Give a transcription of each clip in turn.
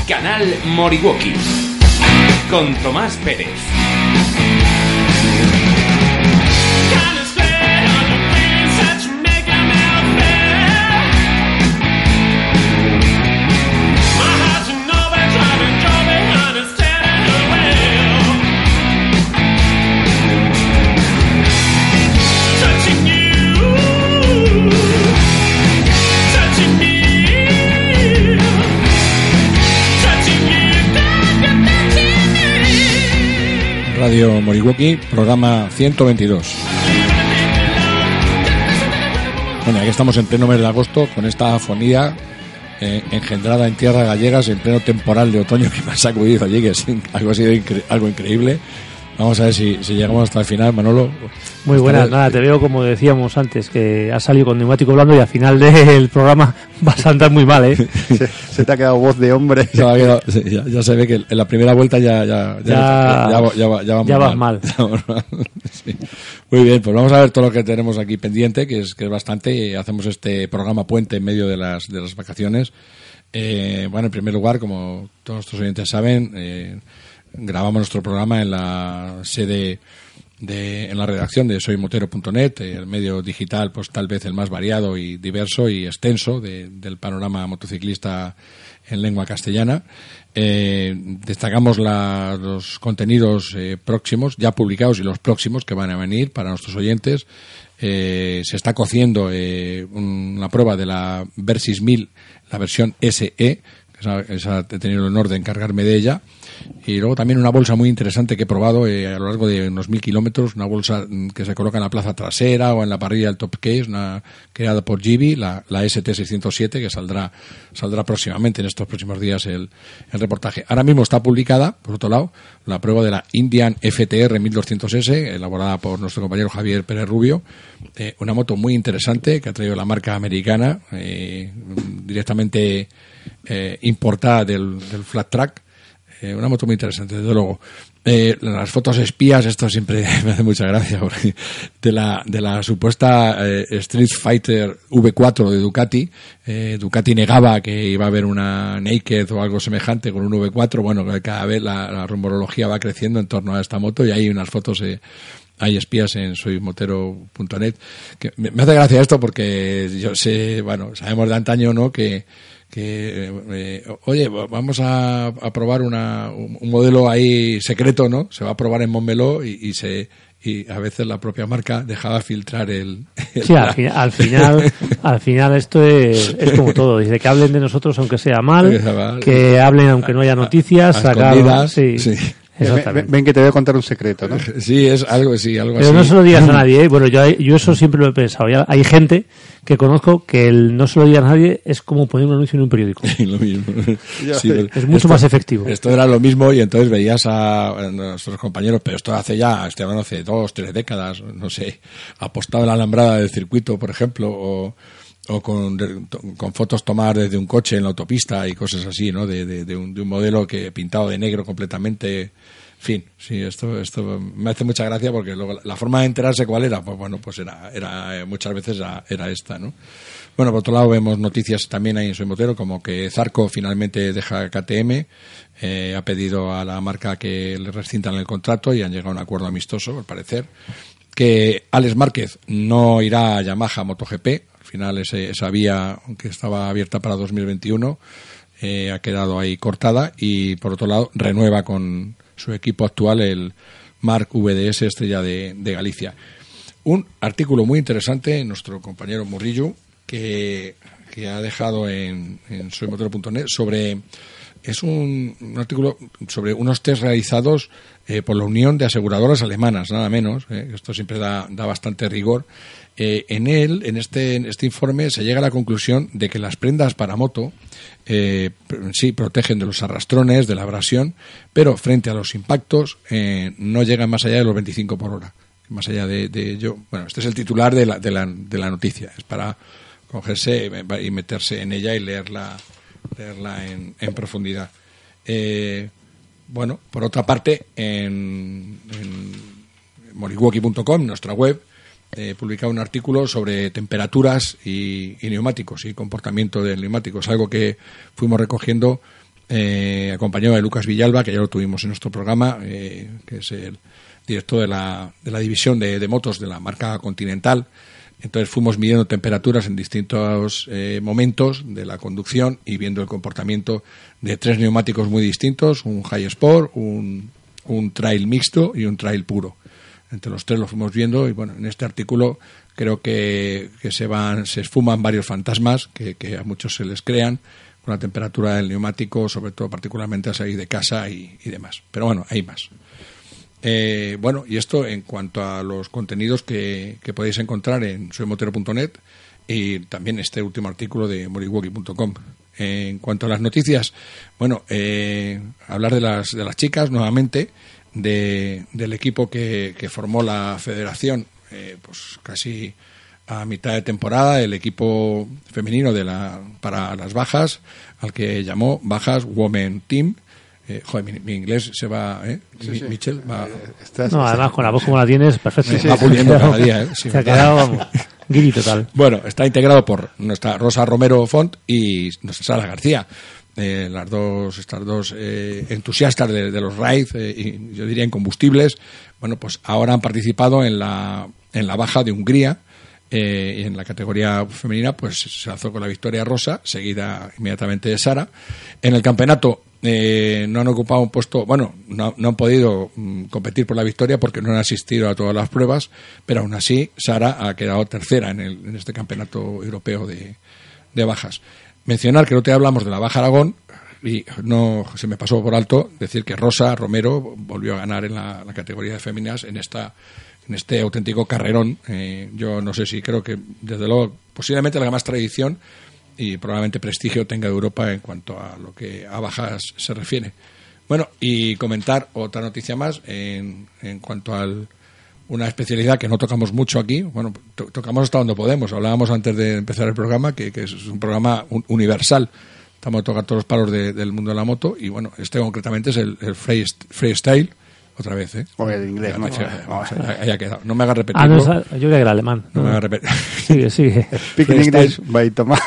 Canal Moriwaki con Tomás Pérez. Radio Moriwaki, programa 122. Bueno, aquí estamos en pleno mes de agosto con esta afonía engendrada en tierras gallegas en pleno temporal de otoño que me ha sacudido allí, que es algo así algo increíble. Vamos a ver si llegamos hasta el final, Manolo. Muy buenas, nada, te veo como decíamos antes, que has salido con neumático blando y al final del programa vas a andar muy mal, ¿eh? Se te ha quedado voz de hombre. Ya se ve que en la primera vuelta ya vas mal. Sí. Muy bien, pues vamos a ver todo lo que tenemos aquí pendiente, que es bastante, y hacemos este programa puente en medio de las vacaciones. Bueno, en primer lugar, como todos nuestros oyentes saben, grabamos nuestro programa en la sede en la redacción de soymotero.net, el medio digital pues tal vez el más variado y diverso y extenso del panorama motociclista en lengua castellana. Destacamos los contenidos próximos, ya publicados, y los próximos que van a venir para nuestros oyentes. Se está cociendo una prueba de la Versys 1000, la versión SE, que he tenido el honor de encargarme de ella. Y luego también una bolsa muy interesante que he probado a lo largo de unos 1000 kilómetros, una bolsa que se coloca en la plaza trasera o en la parrilla del top case, creada por Gibi, la ST607, que saldrá próximamente, en estos próximos días, el reportaje. Ahora mismo está publicada, por otro lado, la prueba de la Indian FTR 1200S, elaborada por nuestro compañero Javier Pérez Rubio, una moto muy interesante que ha traído la marca americana, directamente importada del Flat Track. Una moto muy interesante, desde luego. Las fotos espías, esto siempre me hace mucha gracia, porque de la supuesta Street Fighter V4 de Ducati. Ducati negaba que iba a haber una Naked o algo semejante con un V4. Bueno, cada vez la rumorología va creciendo en torno a esta moto, y hay unas fotos, hay espías en soymotero.net. Me hace gracia esto porque yo sé, bueno, sabemos de antaño, ¿no?, que oye, vamos a probar un modelo ahí secreto, ¿no? Se va a probar en Montmeló y a veces la propia marca dejaba filtrar Sí, al final esto es como todo. Dice que hablen de nosotros aunque sea mal, que hablen aunque no haya noticias, sacar... Sí. Ven que te voy a contar un secreto, ¿no? Sí, es algo así. Pero no se lo digas a nadie, ¿eh? Bueno, yo eso siempre lo he pensado. Hay gente que conozco que el no se lo diga a nadie es como poner un anuncio en un periódico. Lo mismo. Sí, es mucho más efectivo. Esto era lo mismo, y entonces veías a nuestros compañeros, pero esto hace 2-3 décadas, no sé, apostado en la alambrada del circuito, por ejemplo, o con fotos tomadas desde un coche en la autopista y cosas así, ¿no? De un modelo que pintado de negro completamente. En fin, sí, esto me hace mucha gracia, porque luego la forma de enterarse cuál era, pues bueno, pues era muchas veces era esta, ¿no? Bueno, por otro lado vemos noticias también ahí en Soy Motero, como que Zarco finalmente deja KTM, ha pedido a la marca que le rescindan el contrato y han llegado a un acuerdo amistoso, al parecer. Que Alex Márquez no irá a Yamaha MotoGP. Al final esa vía, aunque estaba abierta para 2021, ha quedado ahí cortada, y por otro lado renueva con su equipo actual, el Marc VDS Estrella de Galicia. Un artículo muy interesante, nuestro compañero Murillo, que ha dejado en soymotero.net es un artículo sobre unos test realizados por la Unión de Aseguradoras Alemanas, nada menos. Esto siempre da bastante rigor. En este informe se llega a la conclusión de que las prendas para moto sí protegen de los arrastrones, de la abrasión, pero frente a los impactos no llegan más allá de los 25 por hora. Más allá de ello, bueno, este es el titular de la noticia. Es para cogerse y meterse en ella y leerla en profundidad. Bueno, por otra parte, en moriwaki.com, nuestra web, publicado un artículo sobre temperaturas y neumáticos y comportamiento del neumático. Es algo que fuimos recogiendo acompañado de Lucas Villalba, que ya lo tuvimos en nuestro programa, que es el director de la división de motos de la marca Continental. Entonces fuimos midiendo temperaturas en distintos momentos de la conducción y viendo el comportamiento de 3 neumáticos muy distintos, un High Sport, un trail mixto y un trail puro. Entre los 3 lo fuimos viendo y bueno, en este artículo creo que se esfuman varios fantasmas que a muchos se les crean con la temperatura del neumático, sobre todo particularmente al salir de casa y demás. Pero bueno, hay más. Bueno, y esto en cuanto a los contenidos que podéis encontrar en soymotero.net y también este último artículo de moriwalkie.com. En cuanto a las noticias, bueno, hablar de las chicas nuevamente, del equipo que formó la federación, pues casi a mitad de temporada, el equipo femenino para las bajas, al que llamó Bajas Women Team. Joder, mi inglés se va, Sí. Michel va. No, además con la voz como la tienes, perfecto. Sí, va puliendo cada día, Sí, se ha quedado, vamos, guiri total. Bueno, está integrado por nuestra Rosa Romero Font y nuestra Sara García. Estas dos entusiastas de los raids, y yo diría incombustibles, bueno, pues ahora han participado en la baja de Hungría. Y en la categoría femenina pues se lanzó con la victoria Rosa, seguida inmediatamente de Sara. En el campeonato no han ocupado un puesto, bueno, no han podido competir por la victoria porque no han asistido a todas las pruebas, pero aún así Sara ha quedado tercera en este campeonato europeo de bajas. Mencionar que no te hablamos de la Baja Aragón y no se me pasó por alto decir que Rosa Romero volvió a ganar en la categoría de féminas en este auténtico carrerón. Yo no sé si creo que, desde luego, posiblemente la que más tradición y probablemente prestigio tenga de Europa en cuanto a lo que a bajas se refiere. Bueno, y comentar otra noticia más en cuanto a una especialidad que no tocamos mucho aquí. Bueno, tocamos hasta donde podemos. Hablábamos antes de empezar el programa que es un programa universal. Estamos a tocar todos los palos del mundo de la moto y bueno, este concretamente es el freestyle. Otra vez, O el inglés, ¿no? Haya quedado. No me hagas repetirlo. No, yo creo que era alemán. No me hagas repetir. Sigue. Speaking English by Tomás.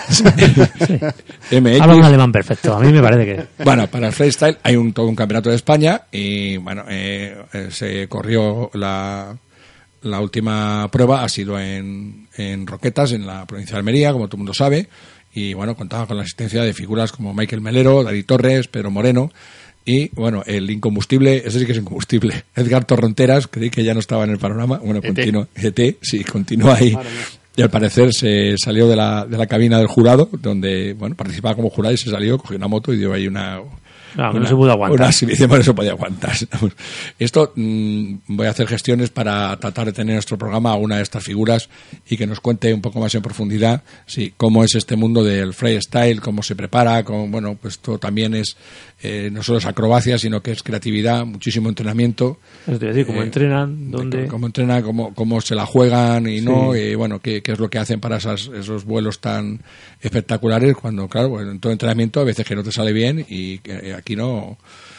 MX. Habla un alemán perfecto. A mí me parece que... Bueno, para el freestyle hay todo un campeonato de España y bueno, se corrió la última prueba, ha sido en Roquetas, en la provincia de Almería, como todo el mundo sabe, y bueno, contaba con la asistencia de figuras como Michael Melero, David Torres, Pedro Moreno. Y, bueno, el incombustible, ese sí que es incombustible, Edgar Torronteras, creí que ya no estaba en el panorama, bueno, continúa ahí. Y al parecer se salió de la cabina del jurado, donde, bueno, participaba como jurado y se salió, cogió una moto y dio ahí no se pudo aguantar. Una exhibición, bueno, se podía aguantar. Esto, voy a hacer gestiones para tratar de tener en nuestro programa a una de estas figuras y que nos cuente un poco más en profundidad cómo es este mundo del freestyle, cómo se prepara, bueno, pues esto también es no solo es acrobacia, sino que es creatividad, muchísimo entrenamiento. Es decir, cómo entrenan, dónde... Cómo entrenan, cómo se la juegan y no, y bueno, qué es lo que hacen para esos vuelos tan espectaculares cuando, claro, bueno, en todo entrenamiento a veces que no te sale bien y que aquí no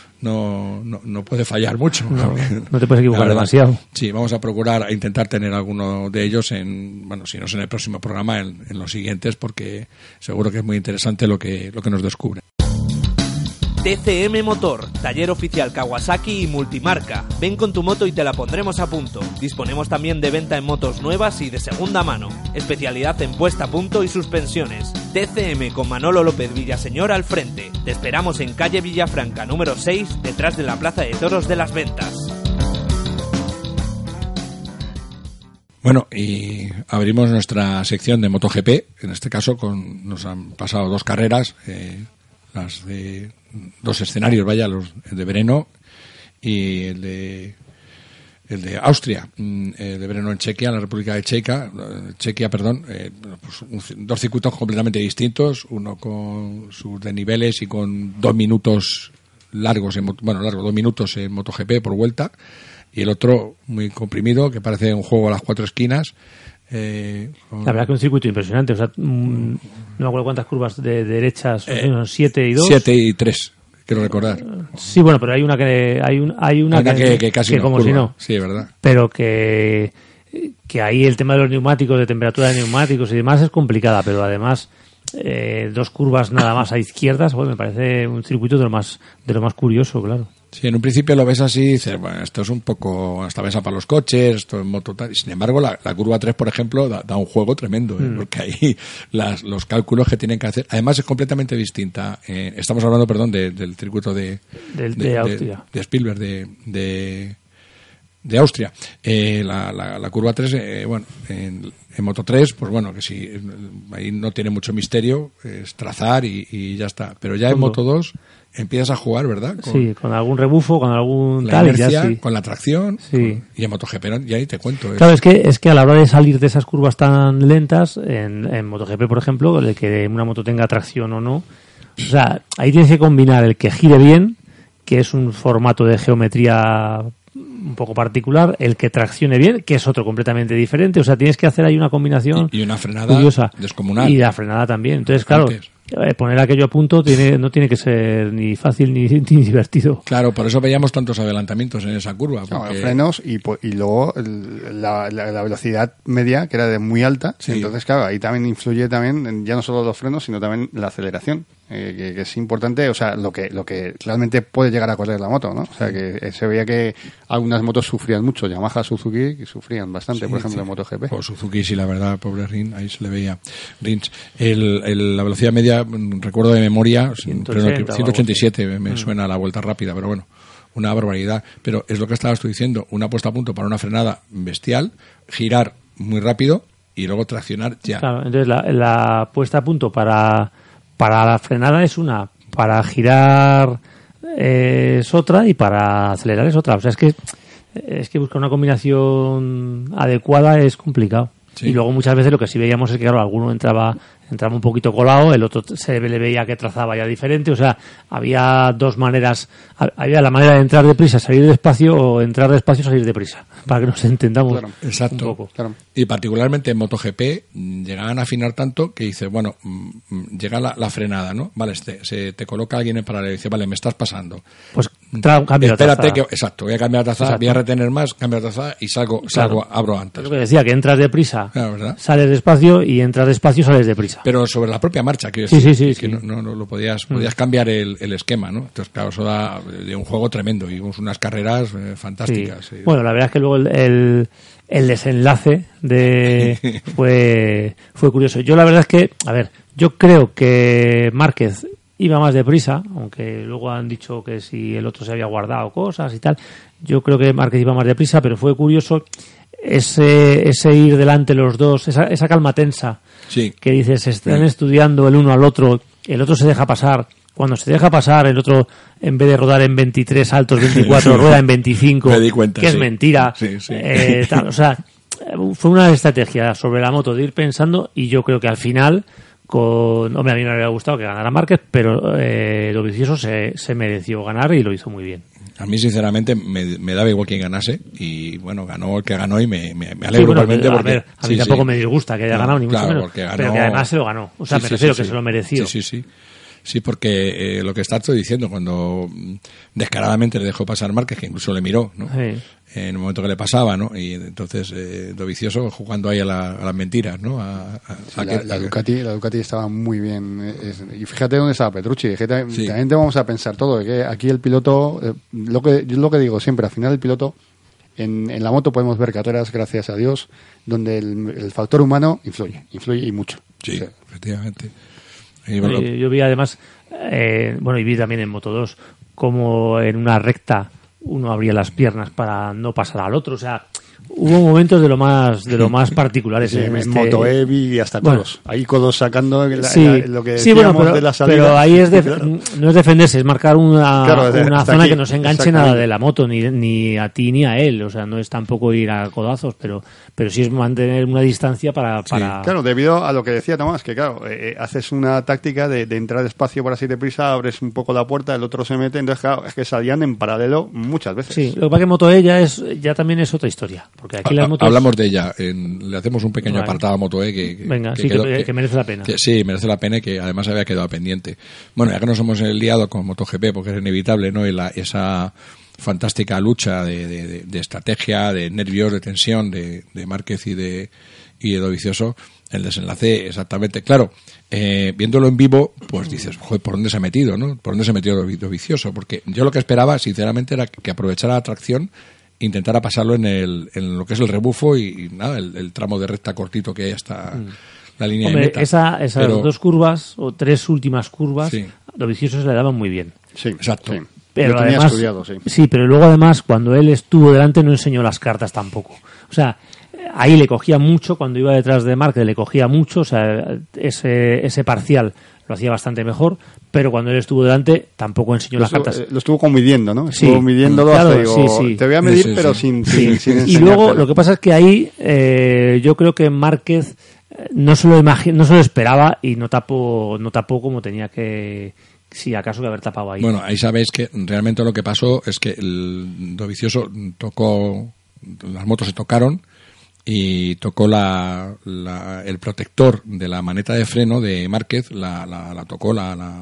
puede fallar mucho. No te puedes equivocar demasiado. Sí, vamos a procurar intentar tener alguno de ellos bueno, si no es en el próximo programa, en los siguientes, porque seguro que es muy interesante lo que nos descubre. TCM Motor, taller oficial Kawasaki y multimarca. Ven con tu moto y te la pondremos a punto. Disponemos también de venta en motos nuevas y de segunda mano. Especialidad en puesta a punto y suspensiones. TCM con Manolo López Villaseñor al frente. Te esperamos en calle Villafranca número 6, detrás de la Plaza de Toros de las Ventas. Bueno, y abrimos nuestra sección de MotoGP. En este caso nos han pasado 2 carreras, las de 2 escenarios, los de Brno y el de Austria, el de Brno en Chequia, en la República de Chequia, pues 2 circuitos completamente distintos, uno con sus desniveles y con 2 minutos largos, 2 minutos en MotoGP por vuelta, y el otro muy comprimido, que parece un juego a las 4 esquinas. La verdad que un circuito impresionante, o sea, no me acuerdo cuántas curvas de derechas, 7 y 2. 7 y 3, quiero recordar. Sí, bueno, pero hay una que casi que como curva. si no. Sí, es verdad. Pero que ahí el tema de los neumáticos, de temperatura de neumáticos y demás es complicada, pero además 2 curvas nada más a izquierdas, me parece un circuito de lo más curioso, claro. Sí, en un principio lo ves así y dices, bueno, esto es un poco, esta mesa para los coches, esto es moto tal. Sin embargo, la curva 3, por ejemplo, da un juego tremendo, porque ahí los cálculos que tienen que hacer, además es completamente distinta. Estamos hablando, perdón, del circuito de Austria. De Spielberg, de Austria. La curva 3, bueno, en Moto 3, pues bueno, que sí, ahí no tiene mucho misterio, es trazar y ya está. Pero ya en Moto 2 empiezas a jugar, ¿verdad? Con algún rebufo, con algún la tal, inercia, ya sí. Con la tracción, sí. Y en MotoGP ya ahí te cuento. Claro, es que a la hora de salir de esas curvas tan lentas, en MotoGP, por ejemplo, el que una moto tenga tracción o no, o sea, ahí tienes que combinar el que gire bien, que es un formato de geometría un poco particular, el que traccione bien, que es otro completamente diferente, o sea, tienes que hacer ahí una combinación y una frenada curiosa, descomunal. Y la frenada también, entonces claro, poner aquello a punto no tiene que ser ni fácil ni divertido. Claro, por eso veíamos tantos adelantamientos en esa curva. Porque... No, frenos y luego la velocidad media, que era de muy alta, sí. Entonces claro, ahí también influye también ya no solo los frenos, sino también la aceleración. Que es importante, o sea, lo que realmente puede llegar a correr la moto, ¿no? O sea, que se veía que algunas motos sufrían mucho, Yamaha, Suzuki, que sufrían bastante, por ejemplo, en MotoGP. O Suzuki, sí, la verdad, pobre Rins, ahí se le veía. Rins, la velocidad media, recuerdo de memoria, 187 me suena a la vuelta rápida, pero bueno, una barbaridad. Pero es lo que estabas tú diciendo, una puesta a punto para una frenada bestial, girar muy rápido y luego traccionar ya. Claro, entonces la puesta a punto para la frenada es una, para girar es otra y para acelerar es otra. O sea, es que buscar una combinación adecuada es complicado. Sí. Y luego muchas veces lo que sí veíamos es que, claro, alguno entraba un poquito colado, el otro se le veía que trazaba ya diferente. O sea, había dos maneras. Había la manera de entrar deprisa, salir despacio, o entrar despacio, salir deprisa, para que nos entendamos. Claro, exacto. Un poco. Claro. Y particularmente en MotoGP llegaban a afinar tanto que dice, bueno, llega la frenada, ¿no? Vale, se te coloca alguien en paralelo y dice, vale, me estás pasando. Pues cambio espérate que, exacto, voy a cambiar la trazada, voy a retener más, cambio la trazada y salgo, abro antes. Lo que decía, que entras deprisa, ¿verdad? Sales despacio, y entras despacio, sales deprisa. Pero sobre la propia marcha, quiero decir, sí. No lo podías cambiar el esquema, ¿no? Entonces, claro, eso da de un juego tremendo y vimos unas carreras fantásticas. Sí. Bueno, la verdad es que luego el desenlace fue curioso. Yo la verdad es que, yo creo que Márquez iba más deprisa, aunque luego han dicho que si el otro se había guardado cosas y tal. Yo creo que Márquez iba más deprisa, pero fue curioso ese ir delante los dos, esa calma tensa, que dices, están estudiando el uno al otro, el otro se deja pasar. Cuando se deja pasar, el otro, en vez de rodar en 23 saltos, 24, rueda en 25, me di cuenta, que es mentira. O sea, fue una estrategia sobre la moto de ir pensando, y yo creo que al final, hombre, a mí me habría gustado que ganara Márquez, pero Dovizioso se mereció ganar y lo hizo muy bien. A mí, sinceramente, me daba igual quien ganase, y bueno, ganó el que ganó y me alegro igualmente. Porque a mí tampoco me disgusta que haya ganado, ni mucho menos, ganó, pero que además se lo ganó. O sea, me refiero que se lo mereció. Sí, porque lo que está diciendo, cuando descaradamente le dejó pasar Márquez, que incluso le miró, ¿no? Sí. En el momento que le pasaba, ¿no? Y entonces Dovizioso jugando ahí a las mentiras, ¿no? La Ducati estaba muy bien. Y fíjate dónde estaba Petrucci. También te vamos a pensar todo. Que aquí el piloto, lo que digo siempre, al final el piloto, en la moto podemos ver carreras, gracias a Dios, donde el factor humano influye y mucho. Sí, efectivamente. Yo vi además, y vi también en Moto 2, como en una recta uno abría las piernas para no pasar al otro. O sea, hubo momentos de lo más particulares. En Moto E vi hasta codos. Ahí codos sacando lo que decíamos de la salida. Pero ahí no es defenderse, es marcar una zona que no se enganche nada de la moto, ni a ti ni a él. O sea, no es tampoco ir a codazos, pero sí es mantener una distancia para... Claro, debido a lo que decía Tomás, que claro, haces una táctica de entrar despacio por así deprisa, abres un poco la puerta, el otro se mete, entonces claro, es que salían en paralelo muchas veces. Sí, lo que pasa es que Moto E ya también es otra historia, porque aquí las motos... Hablamos de ella, le hacemos un pequeño apartado a Moto E que merece la pena. Sí, merece la pena, y que además había quedado pendiente. Bueno, ya que nos hemos liado con MotoGP, porque es inevitable, ¿no? Y esa fantástica lucha de estrategia, de nervios, de tensión de Márquez y de Dovizioso. El desenlace, exactamente. Claro, viéndolo en vivo, pues dices, joder, ¿por dónde se ha metido, no? ¿Por dónde se ha metido Dovizioso? Porque yo lo que esperaba, sinceramente, era que aprovechara la tracción, intentara pasarlo en lo que es el rebufo y nada, el tramo de recta cortito que hay hasta la línea Hombre, de meta. esas Pero, 2 curvas, o 3 últimas curvas, Sí. Dovizioso se le daban muy bien. Sí, Exacto. sí. Pero Lo tenía además, estudiado, sí. sí, pero luego además, cuando él estuvo delante, no enseñó las cartas tampoco. O sea, ahí le cogía mucho, cuando iba detrás de Márquez le cogía mucho, o sea, ese parcial lo hacía bastante mejor, pero cuando él estuvo delante tampoco enseñó las cartas. Lo estuvo como midiendo, ¿no? Sí. Estuvo midiéndolo Claro, hasta, digo, sí. te voy a medir, Sí, sí, pero sí. sin Sí. enseñártelo. Y luego lo que pasa es que ahí yo creo que Márquez no se lo esperaba y no tapó como tenía que, si acaso, que haber tapado ahí. Bueno, ahí sabéis que realmente lo que pasó es que el Dovizioso tocó, las motos se tocaron y tocó el protector de la maneta de freno de Márquez, la tocó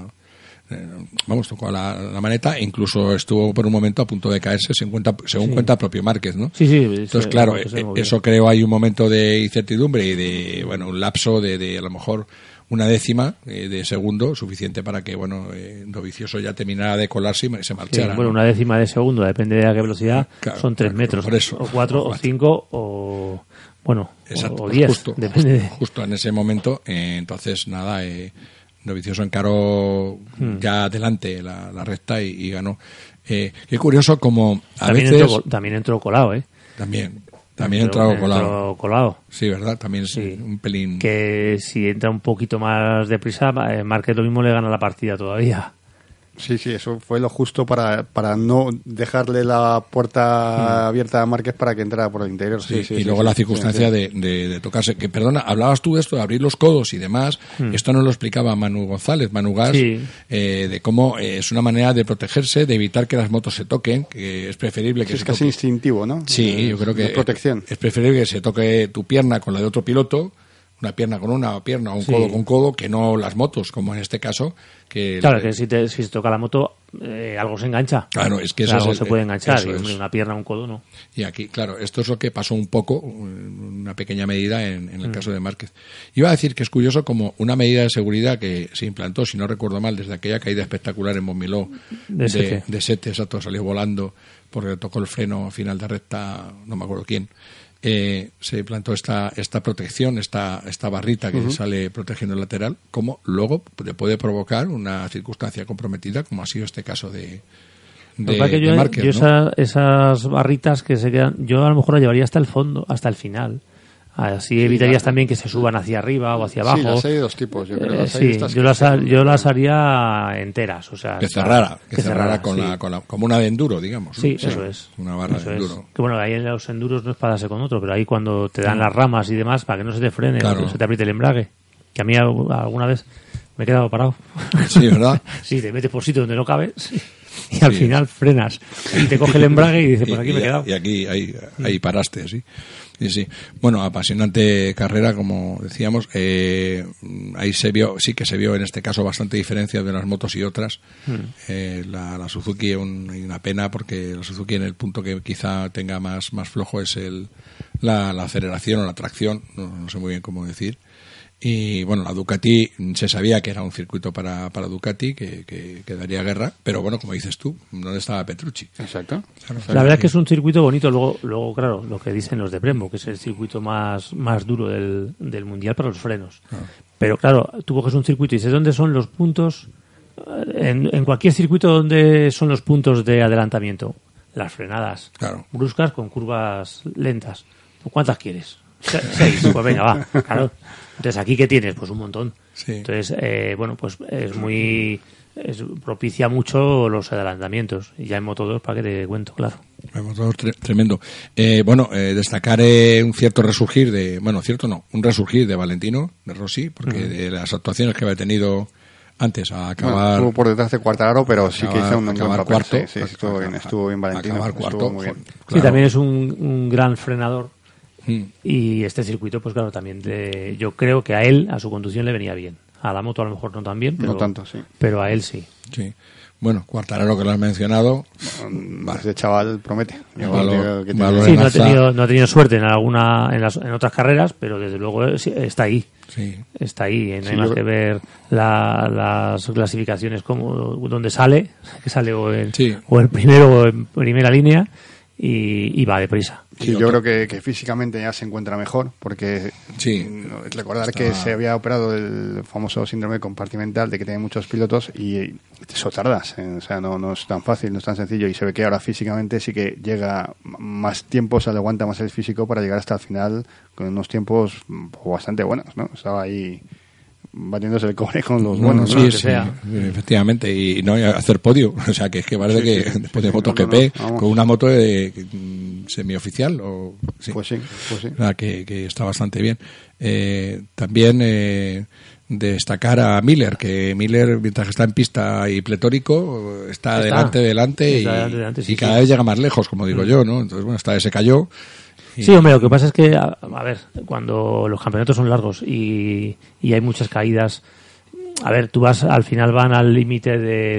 tocó la maneta e incluso estuvo por un momento a punto de caerse según cuenta propio Márquez, ¿no? Sí. Entonces, claro, eso creó ahí un momento de incertidumbre y de, bueno, un lapso de a lo mejor una décima de segundo, suficiente para que, bueno, Dovizioso ya terminara de colarse y se marchara. Sí, bueno, ¿no? una décima de segundo, depende de a qué velocidad, Claro, son 3 claro, metros, por eso. o 4, o 5, o bueno, Exacto, o 10, justo, depende de... justo en ese momento, entonces nada, Dovizioso encaró ya adelante la recta y ganó. Qué curioso como a veces... También entró colado, ¿eh? También entró colado. Entró colado. Sí, ¿verdad? También es Sí. un pelín... Que si entra un poquito más deprisa, Márquez lo mismo le gana la partida todavía. Sí, eso fue lo justo para no dejarle la puerta abierta a Márquez para que entrara por el interior. Sí, y luego la circunstancia sí. de tocarse. Que, perdona, hablabas tú de esto, de abrir los codos y demás. Esto nos lo explicaba Manu González, Manu Gas, Sí. De cómo es una manera de protegerse, de evitar que las motos se toquen, que es preferible que Sí, es se casi toque. instintivo, ¿no? Sí, yo creo que de protección. es preferible que se toque tu pierna con la de otro piloto, una pierna con una pierna, un Sí. codo con codo, que no las motos, como en este caso. Que Claro, que si se toca la moto, algo se engancha. Claro, es que O sea, eso algo es se puede enganchar. eso Y, hombre, es. una pierna, un codo, no. Y aquí, claro, esto es lo que pasó un poco, una pequeña medida en el caso de Márquez. Iba a decir que es curioso como una medida de seguridad que se implantó, si no recuerdo mal, desde aquella caída espectacular en Montmeló De Sete. exacto, salió volando porque tocó el freno a final de recta, no me acuerdo quién. Se plantó esta protección, esta barrita que sale protegiendo el lateral, como luego le puede provocar una circunstancia comprometida, como ha sido este caso de Márquez, ¿no? Esas barritas que se quedan, yo a lo mejor las llevaría hasta el fondo, hasta el final. Así evitarías también que se suban hacia arriba o hacia abajo. Sí, las hay de dos tipos, yo creo. Yo las haría enteras, o sea, que cerrara sí. como una de enduro, digamos, ¿no? Sí, eso es. Una barra Eso de es. enduro. Que bueno, ahí en los enduros no es para darse con otro, pero ahí cuando te dan las ramas y demás, para que no se te frene Claro. o que se te apriete el embrague. Que a mí alguna vez me he quedado parado. Sí, ¿verdad? Sí, te metes por sitio donde no cabes y al final frenas y te coge el embrague y dices, pues aquí me he quedado. Y aquí ahí paraste, sí. Sí. Bueno, apasionante carrera, como decíamos. Ahí sí que se vio en este caso bastante diferencia de las motos y otras. La Suzuki, hay una pena porque la Suzuki en el punto que quizá tenga más flojo es la aceleración o la tracción, no sé muy bien cómo decir. Y bueno, la Ducati se sabía que era un circuito para Ducati que daría guerra, pero bueno, como dices tú, ¿dónde estaba Petrucci? Exacto. Claro, La verdad es que es un circuito bonito, luego claro, lo que dicen los de Brembo, que es el circuito más duro del mundial para los frenos. Pero claro, tú coges un circuito y dices, ¿dónde son los puntos? En cualquier circuito, ¿dónde son los puntos de adelantamiento? Las frenadas Claro. bruscas con curvas lentas. ¿Cuántas quieres? 6, pues venga, va, claro. Entonces, ¿aquí qué tienes? Pues un montón. Sí. Entonces, bueno, pues propicia mucho los adelantamientos. Y ya en Moto2, ¿para qué te cuento? Claro. Tremendo. Destacar un cierto resurgir un resurgir de Valentino, de Rossi, porque de las actuaciones que había tenido antes a acabar... Estuvo por detrás de Quartararo, pero sí que hizo un buen acabar papel. cuarto. Sí, estuvo bien Valentino. Acabar cuarto. Estuvo muy bien. Sí, también es un gran frenador. Y este circuito, pues claro, también yo creo que a su conducción le venía bien. A la moto a lo mejor no tan bien, pero, No tanto, sí. pero a él sí. Sí. Bueno, Quartararo, que lo has mencionado, Ese chaval promete. Yo Valor- creo que tiene- valor Sí, en no ha alza. tenido suerte en otras carreras, pero desde luego está ahí. sí. Está ahí, no Sí, hay más yo- que ver las clasificaciones como donde sale, que sale Sí. o el primero o en primera línea y va deprisa. Sí, yo creo que físicamente ya se encuentra mejor, porque Sí. recordar Estaba- que se había operado el famoso síndrome compartimental de que tiene muchos pilotos y eso tardas, o sea, no es tan fácil, no es tan sencillo, y se ve que ahora físicamente sí que llega más tiempo, se le aguanta más el físico para llegar hasta el final con unos tiempos bastante buenos, ¿no? Estaba ahí batiéndose el cobre con los No, buenos, sí, ¿no? que sí, sea. efectivamente, y no y hacer podio, o sea, que es que parece Sí, que sí. después de Sí, MotoGP, no, vamos. con una moto de semioficial, o sí. Pues sí. O sea, que está bastante bien. También destacar a Miller, que Miller, mientras que está en pista y pletórico, está delante, delante, y sí, cada sí. vez llega más lejos, como digo yo, ¿no? Entonces, bueno, esta vez se cayó. y- Sí, hombre, lo que pasa es que, a ver, cuando los campeonatos son largos y hay muchas caídas, a ver, tú al final van al límite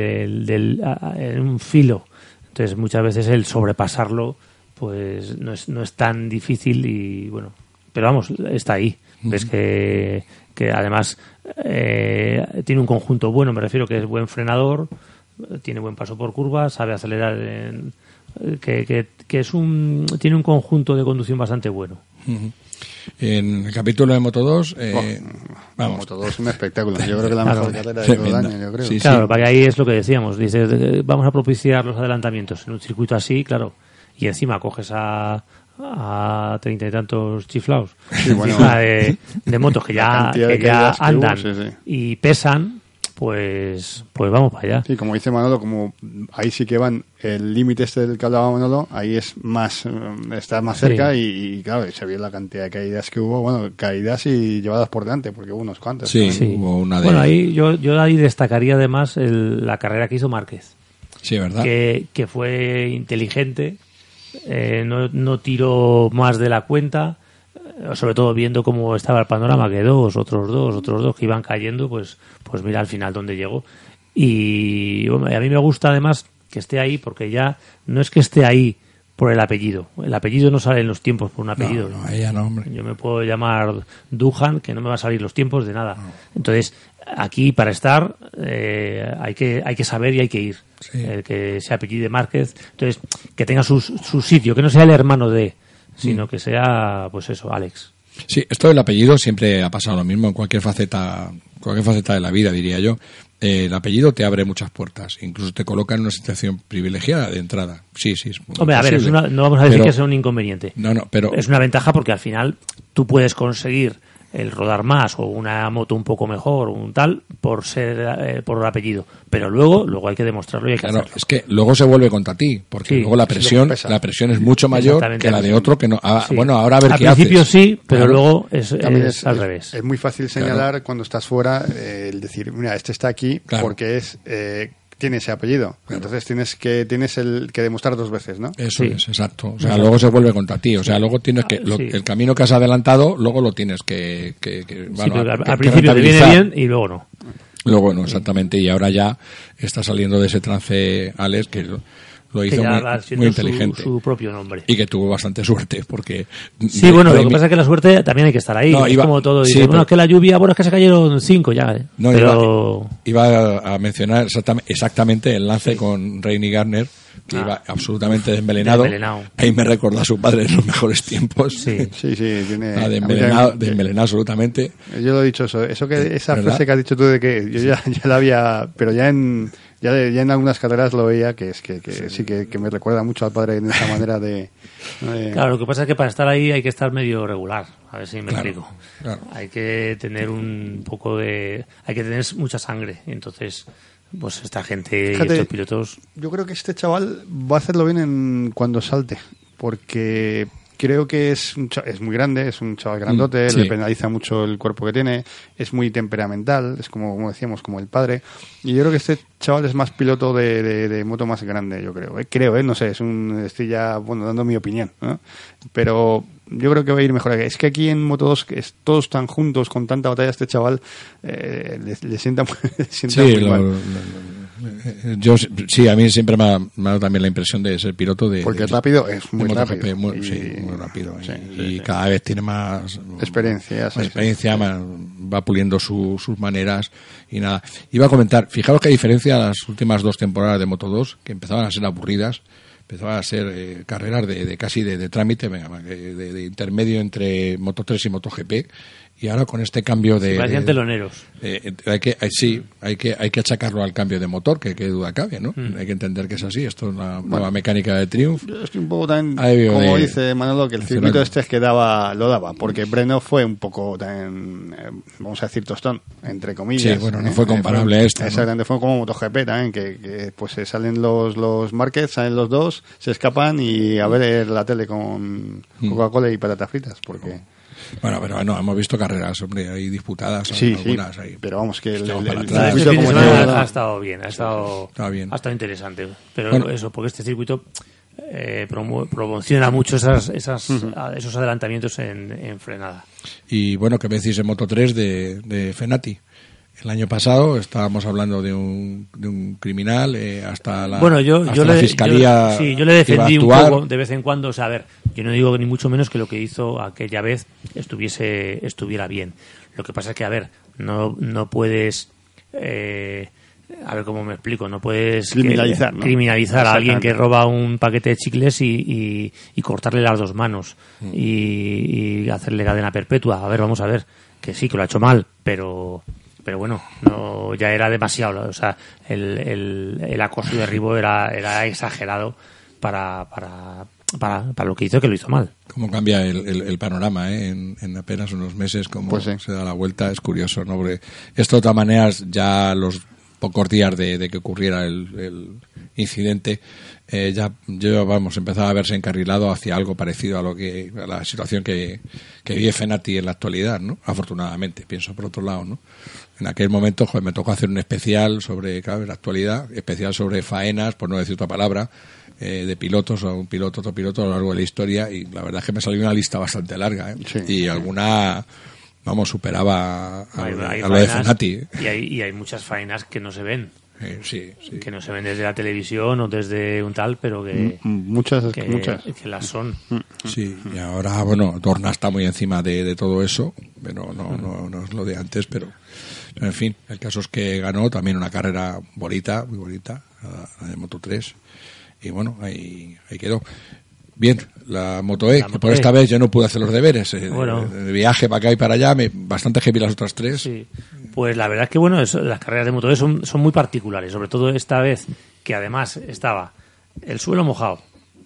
en un filo, entonces muchas veces el sobrepasarlo pues no es tan difícil y bueno, pero vamos, está ahí. Ves que además tiene un conjunto bueno, me refiero que es buen frenador, tiene buen paso por curvas, sabe acelerar que tiene un conjunto de conducción bastante bueno. Ujú. En el capítulo de Moto2, vamos, Moto 2 es un espectáculo. Yo creo que la Claro. mejor carrera de todo el Tremenda. año, yo creo. Sí, Claro, para que ahí es lo que decíamos. Dices, vamos a propiciar los adelantamientos en un circuito así, claro. Y encima coges a 30 y tantos chiflaos Sí, bueno. encima de motos que La ya, cantidad de que ya caídas que hubo, andan sí, sí. y pesan, pues vamos para allá. Sí, como dice Manolo, como ahí sí que van el límite este del que hablaba Manolo, ahí es más, está más cerca Sí. y claro, se vio la cantidad de caídas que hubo, bueno, caídas y llevadas por delante, porque hubo unos cuantos. sí, también. hubo una de... Bueno, ahí yo ahí destacaría además la carrera que hizo Márquez, Sí, ¿verdad? que fue inteligente, no tiró más de la cuenta, sobre todo viendo cómo estaba el panorama, que otros dos que iban cayendo, pues mira al final dónde llegó. Y bueno, a mí me gusta además que esté ahí, porque ya no es que esté ahí por el apellido no sale en los tiempos por un apellido. No, ella no, hombre. Yo me puedo llamar Duhan, que no me va a salir los tiempos de nada. Entonces, aquí para estar hay que saber y hay que ir. Sí. El que se apellide Márquez, entonces que tenga su sitio, que no sea el hermano de, sino que sea, pues eso, Alex. Sí, esto del apellido siempre ha pasado lo mismo en cualquier faceta de la vida, diría yo. El apellido te abre muchas puertas, incluso te coloca en una situación privilegiada de entrada. Sí, es muy Hombre, a ver, posible. no vamos a decir Pero- que sea un inconveniente. No, pero Es una ventaja porque al final tú puedes conseguir el rodar más o una moto un poco mejor o un tal por ser por apellido, pero luego hay que demostrarlo y hay que claro, hacerlo. es que luego se vuelve contra ti, porque Sí, luego la es lo que presión, pesa. es mucho mayor Exactamente. que la de otro que no. Sí. Bueno, ahora a ver al qué haces. principio sí, pero Claro. luego es También al revés. Es muy fácil señalar cuando estás fuera el decir, mira, este está aquí Claro. porque tiene ese apellido. Entonces tienes que demostrar dos veces, ¿no? Eso Sí. es, exacto. O sea, luego se vuelve contra ti. O sea, luego tienes que Sí. el camino que has adelantado, luego lo tienes que Sí, bueno, pero al que principio te viene rentabilizar. bien y luego no. Luego no, exactamente. Y ahora ya está saliendo de ese trance Alex, que lo Que hizo ya muy, va siendo muy inteligente. su propio nombre. Y que tuvo bastante suerte, porque... Sí, bueno, lo que pasa es que la suerte también hay que estar ahí. No, es iba- como todo. sí, Dice, bueno, pero- es que la lluvia, bueno, es que se cayeron 5 ya. No, pero iba a mencionar exactamente el lance con Rainy Garner, que iba absolutamente desmelenado. Desmelenado. Ahí me recordó a su padre en los mejores tiempos. Sí. Sí, tiene... Ah, a mí desmelenado, también- desmelenado absolutamente. Yo lo he dicho esa ¿Verdad? frase que has dicho tú de que yo ya la había, pero ya en algunas carreras lo veía que sí que me recuerda mucho al padre en esa manera de Claro, lo que pasa es que para estar ahí hay que estar medio regular. A ver si me Claro, explico. claro. Hay que tener un poco de... Hay que tener mucha sangre. Y entonces, pues esta gente Fíjate, y estos pilotos... yo creo que este chaval va a hacerlo bien cuando salte, porque creo que es muy grande, es un chaval grandote, sí. le penaliza mucho el cuerpo que tiene, es muy temperamental, es como decíamos, como el padre. Y yo creo que este chaval es más piloto de moto más grande, yo creo. Creo, no sé, estoy ya, dando mi opinión, ¿no? Pero yo creo que va a ir mejor. Es que aquí en Moto 2 todos están juntos con tanta batalla, este chaval le sienta muy mal. Sí, a mí siempre me ha dado también la impresión de ser piloto de... Porque rápido es muy MotoGP, rápido. muy rápido. Sí, y cada vez tiene más experiencia. Va puliendo sus maneras y nada. Iba a comentar, fijaros que a diferencia de las últimas 2 temporadas de Moto 2, que empezaban a ser aburridas, empezaban a ser carreras de casi de trámite, de intermedio entre Moto 3 y MotoGP, y ahora con este cambio de... parecían teloneros. Hay que achacarlo al cambio de motor, que duda cabe, ¿no? Hay que entender que es así. Esto es una nueva mecánica de Triumph. Yo estoy un poco también, como dice Manolo, que el circuito es que lo daba, porque Brno fue un poco también, vamos a decir, tostón, entre comillas. Sí, no fue comparable a esto. Exactamente, ¿no? Fue como MotoGP también, que pues salen los Márquez, salen los dos, se escapan y a ver la tele con Coca-Cola y patatas fritas, porque... Bueno, pero no, hemos visto carreras, hombre, ahí disputadas. Sí, algunas, ahí. Pero vamos, que el circuito como ha estado bien, ha estado interesante. Pero bueno, eso, porque este circuito promociona mucho esos adelantamientos en frenada. Y bueno, ¿qué me decís en Moto 3 de Fenati? El año pasado estábamos hablando de un criminal hasta la fiscalía. Yo le defendí un poco de vez en cuando. O sea, a ver, yo no digo ni mucho menos que lo que hizo aquella vez estuviera bien. Lo que pasa es que, a ver, no puedes. A ver cómo me explico. No puedes criminalizar a alguien que roba un paquete de chicles y cortarle las 2 manos y hacerle cadena perpetua. A ver, vamos a ver. Que sí, que lo ha hecho mal, pero bueno, no, ya era demasiado. O sea, el acoso y derribo era exagerado para lo que hizo, que lo hizo mal. Cómo cambia el panorama, en apenas unos meses, cómo se da la vuelta, es curioso, ¿no? Porque esto, de todas maneras, ya los pocos días de que ocurriera el incidente, empezaba a verse encarrilado hacia algo parecido a la situación que vive Fenati en la actualidad, ¿no? Afortunadamente, pienso por otro lado, ¿no? En aquel momento, me tocó hacer un especial sobre, claro, la actualidad, especial sobre faenas, por no decir otra palabra, de pilotos, o un piloto, otro piloto a lo largo de la historia, y la verdad es que me salió una lista bastante larga, Sí. Y alguna, superaba a lo de Fenati. Y hay muchas faenas que no se ven. Sí. Que no se ven desde la televisión o desde un tal, pero que muchas que las son. Sí, y ahora, Dorna está muy encima de todo eso, pero no es lo de antes, pero en fin, el caso es que ganó también una carrera bonita, muy bonita, la de Moto 3, y ahí quedó. Bien, la Moto E, que por esta vez yo no pude hacer los deberes. De viaje para acá y para allá, bastante heavy las otras 3. Sí. Pues la verdad es que las carreras de Moto E son muy particulares, sobre todo esta vez que además estaba el suelo mojado.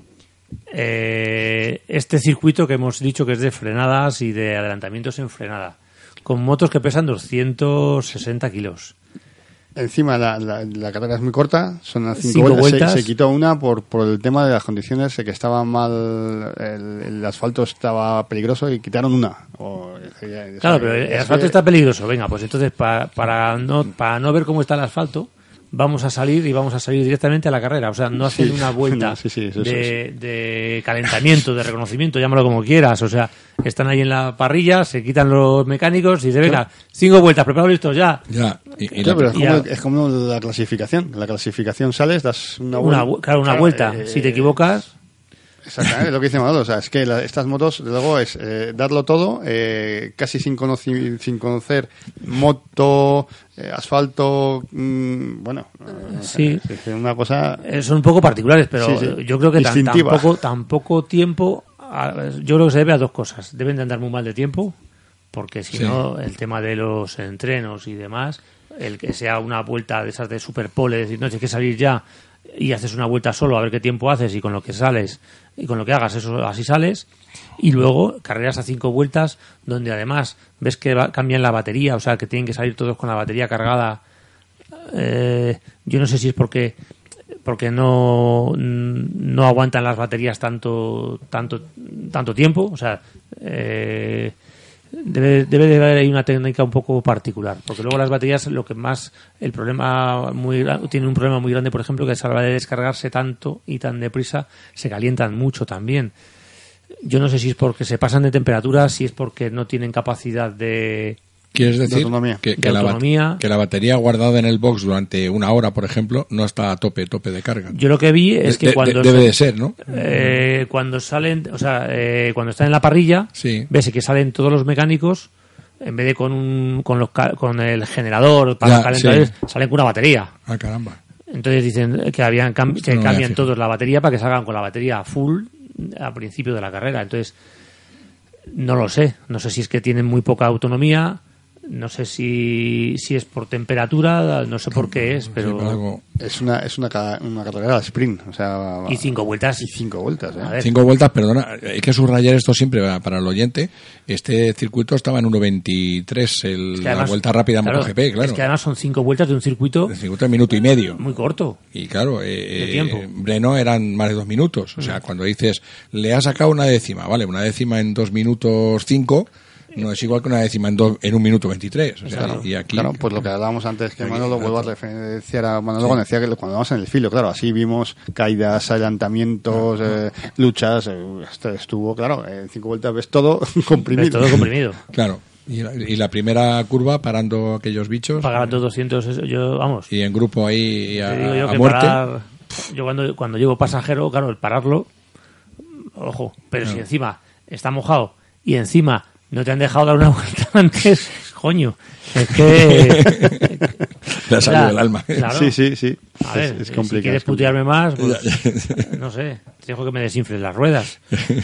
Este circuito que hemos dicho que es de frenadas y de adelantamientos en frenada, con motos que pesan 260 kilos. Encima la carrera es muy corta, son 5 vueltas. Se quitó una por el tema de las condiciones, que estaba mal, el asfalto estaba peligroso y quitaron una. Claro, pero el asfalto está peligroso. Venga, pues entonces para no ver cómo está el asfalto, vamos a salir directamente a la carrera. O sea, no hacer una vuelta de calentamiento, de reconocimiento, llámalo como quieras. O sea, están ahí en la parrilla, se quitan los mecánicos y se venga, 5 vueltas, preparados, listos, ya. Pero es como la clasificación. En la clasificación sales, das una vuelta. Una vuelta. Si te equivocas... Exactamente, es lo que dice Manolo. O sea, es que estas motos, luego es darlo todo, casi sin conocer moto, asfalto, sí. Es una cosa... Son un poco particulares, pero yo creo que tan poco tiempo, yo creo que se debe a 2 cosas. Deben de andar muy mal de tiempo, porque si no, el tema de los entrenos y demás, el que sea una vuelta de esas de superpole, decir, no, tienes que salir ya y haces una vuelta solo a ver qué tiempo haces y con lo que sales y con lo que hagas, eso así sales. Y luego carreras a 5 vueltas donde además ves que cambian la batería, o sea que tienen que salir todos con la batería cargada. Yo no sé si es porque porque no aguantan las baterías tanto tiempo. O sea, debe de haber ahí una técnica un poco particular, porque luego las baterías, lo que más tiene un problema muy grande, por ejemplo, que es a la hora de descargarse tanto y tan deprisa, se calientan mucho también. Yo no sé si es porque se pasan de temperatura, si es porque no tienen capacidad de... ¿Quieres decir autonomía. Que la batería guardada en el box durante una hora, por ejemplo, no está a tope de carga? Yo lo que vi es que cuando... Debe de ser, ¿no? Cuando salen, o sea, cuando están en la parrilla, sí, ves que salen todos los mecánicos, en vez de con el generador para los calentadores, sí, salen con una batería. Ah, caramba. Entonces dicen que cambian todos la batería para que salgan con la batería full al principio de la carrera. Entonces, no lo sé. No sé si es que tienen muy poca autonomía, no sé si es por temperatura, no sé por qué es, pero... Es una carrera de sprint, o sea... Y 5 vueltas. Y 5 vueltas, ¿eh? 5 vueltas, perdona, hay que subrayar esto siempre para el oyente. Este circuito estaba en 1.23, la vuelta rápida en MotoGP, claro. Es que además son 5 vueltas de un circuito... De circuito de minuto y medio. Muy corto. Y claro, de tiempo. Breno eran más de 2 minutos. O sea, cuando dices, le ha sacado una décima, vale, una décima en 2 minutos 5... No es igual que una décima en 1 minuto 23. O sea, claro, y aquí, claro, pues lo que hablábamos antes, que Manolo, vuelvo a referenciar a Manolo cuando decía que cuando vamos en el filo, claro, así vimos caídas, adelantamientos, luchas, estuvo, claro, en 5 vueltas ves todo comprimido. Ves todo comprimido. Claro. Y la primera curva parando aquellos bichos. Pagando 200, vamos. Y en grupo ahí a muerte. Yo cuando llego pasajero, claro, el pararlo, ojo, pero si encima está mojado y encima no te han dejado dar una vuelta antes, coño, es que... Te ha salido el alma. Claro. Sí. A ver, es complicado. Si quieres putearme más, pues, no sé, te dejo que me desinfles las ruedas.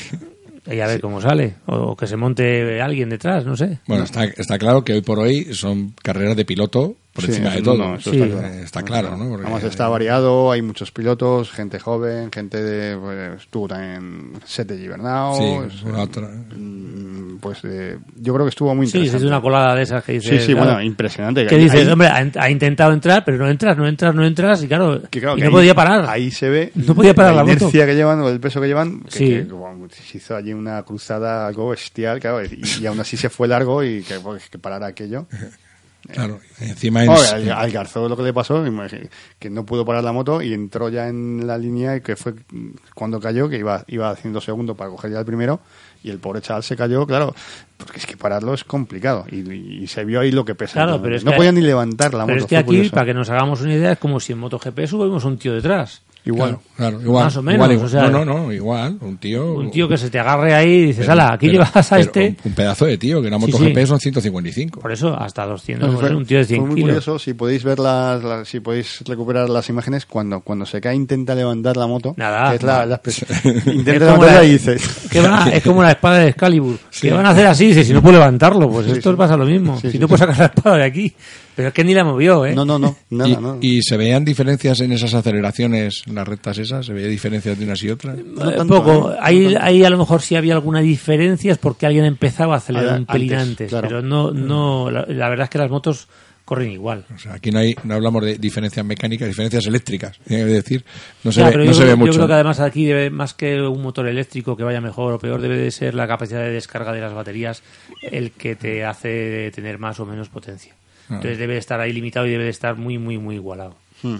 Y a ver cómo sale. O que se monte alguien detrás, no sé. Bueno, está claro que hoy por hoy son carreras de piloto por encima de todo. Está claro, ¿no? Porque, además está variado, hay muchos pilotos, gente joven, gente de... Pues, estuvo también Sete Gibernau. Sí, otra. Pues yo creo que estuvo muy interesante. Sí, es una colada de esas que dices... Sí, claro, bueno, impresionante. Que dices, hombre, ha intentado entrar, pero no entras, y claro, y no ahí, podía parar. Ahí se ve no podía parar la inercia moto que llevan, o el peso que llevan, que se hizo allí una cruzada algo bestial, claro, y aún así se fue largo y que parara aquello. Claro, encima al Garzó lo que le pasó, que no pudo parar la moto y entró ya en la línea, y que fue cuando cayó, que iba haciendo segundo para coger ya el primero, y el pobre chaval se cayó, claro, porque es que pararlo es complicado, y se vio ahí lo que pesa. Claro, pero no podía ni levantar la moto. Pero es que aquí, curioso. Para que nos hagamos una idea, es como si en MotoGP subimos un tío detrás. Igual. Más o menos. Igual. O sea, no, igual. Un tío que se te agarre ahí y dices, ala, aquí llevas a este. Un pedazo de tío, que una MotoGP son 155. Por eso, hasta 200. Un tío de 100 fue muy kilos. curioso, si podéis ver si podéis recuperar las imágenes, cuando se cae intenta levantar la moto. Nada. Que es la expresión. Intenta levantarla y dice... es como la espada de Excalibur. ¿Qué van a hacer así? Si no puedo levantarlo, pues esto pasa lo mismo. Si no puedo sacar la espada de aquí. Pero es que ni la movió, ¿eh? No. Nada. ¿Y se veían diferencias en esas aceleraciones, en las rectas esas? ¿Se veía diferencias de unas y otras? Poco. Ahí a lo mejor sí había alguna diferencia, es porque alguien empezaba a acelerar un pelín antes. Claro. Pero no la verdad es que las motos corren igual. O sea, aquí no hablamos de diferencias mecánicas, diferencias eléctricas. Es decir, no se ve mucho. Yo creo que además aquí debe, más que un motor eléctrico que vaya mejor o peor, debe de ser la capacidad de descarga de las baterías el que te hace tener más o menos potencia. Entonces debe de estar ahí limitado y debe de estar muy, muy, muy igualado.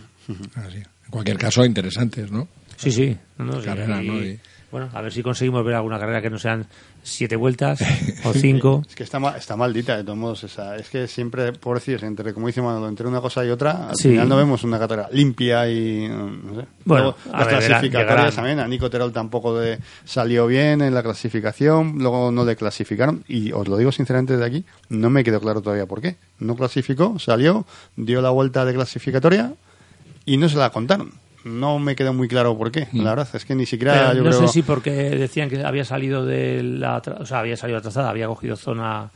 Así. En cualquier caso, interesantes, ¿no? Sí. Carrera, ¿no? Bueno, a ver si conseguimos ver alguna carrera que no sean 7 vueltas o 5. Es que está maldita, de todos modos. Es que siempre, pobrecillos, como dice Manolo, entre una cosa y otra, al final no vemos una carrera limpia y... no sé. Bueno, las clasificatorias también. A Nico Terol tampoco salió bien en la clasificación, luego no le clasificaron, y os lo digo sinceramente desde aquí, no me quedó claro todavía por qué. No clasificó, salió, dio la vuelta de clasificatoria y no se la contaron. No me quedó muy claro por qué. La verdad es que ni siquiera... Pero no sé si porque decían que había salido había salido atrasada, había cogido zona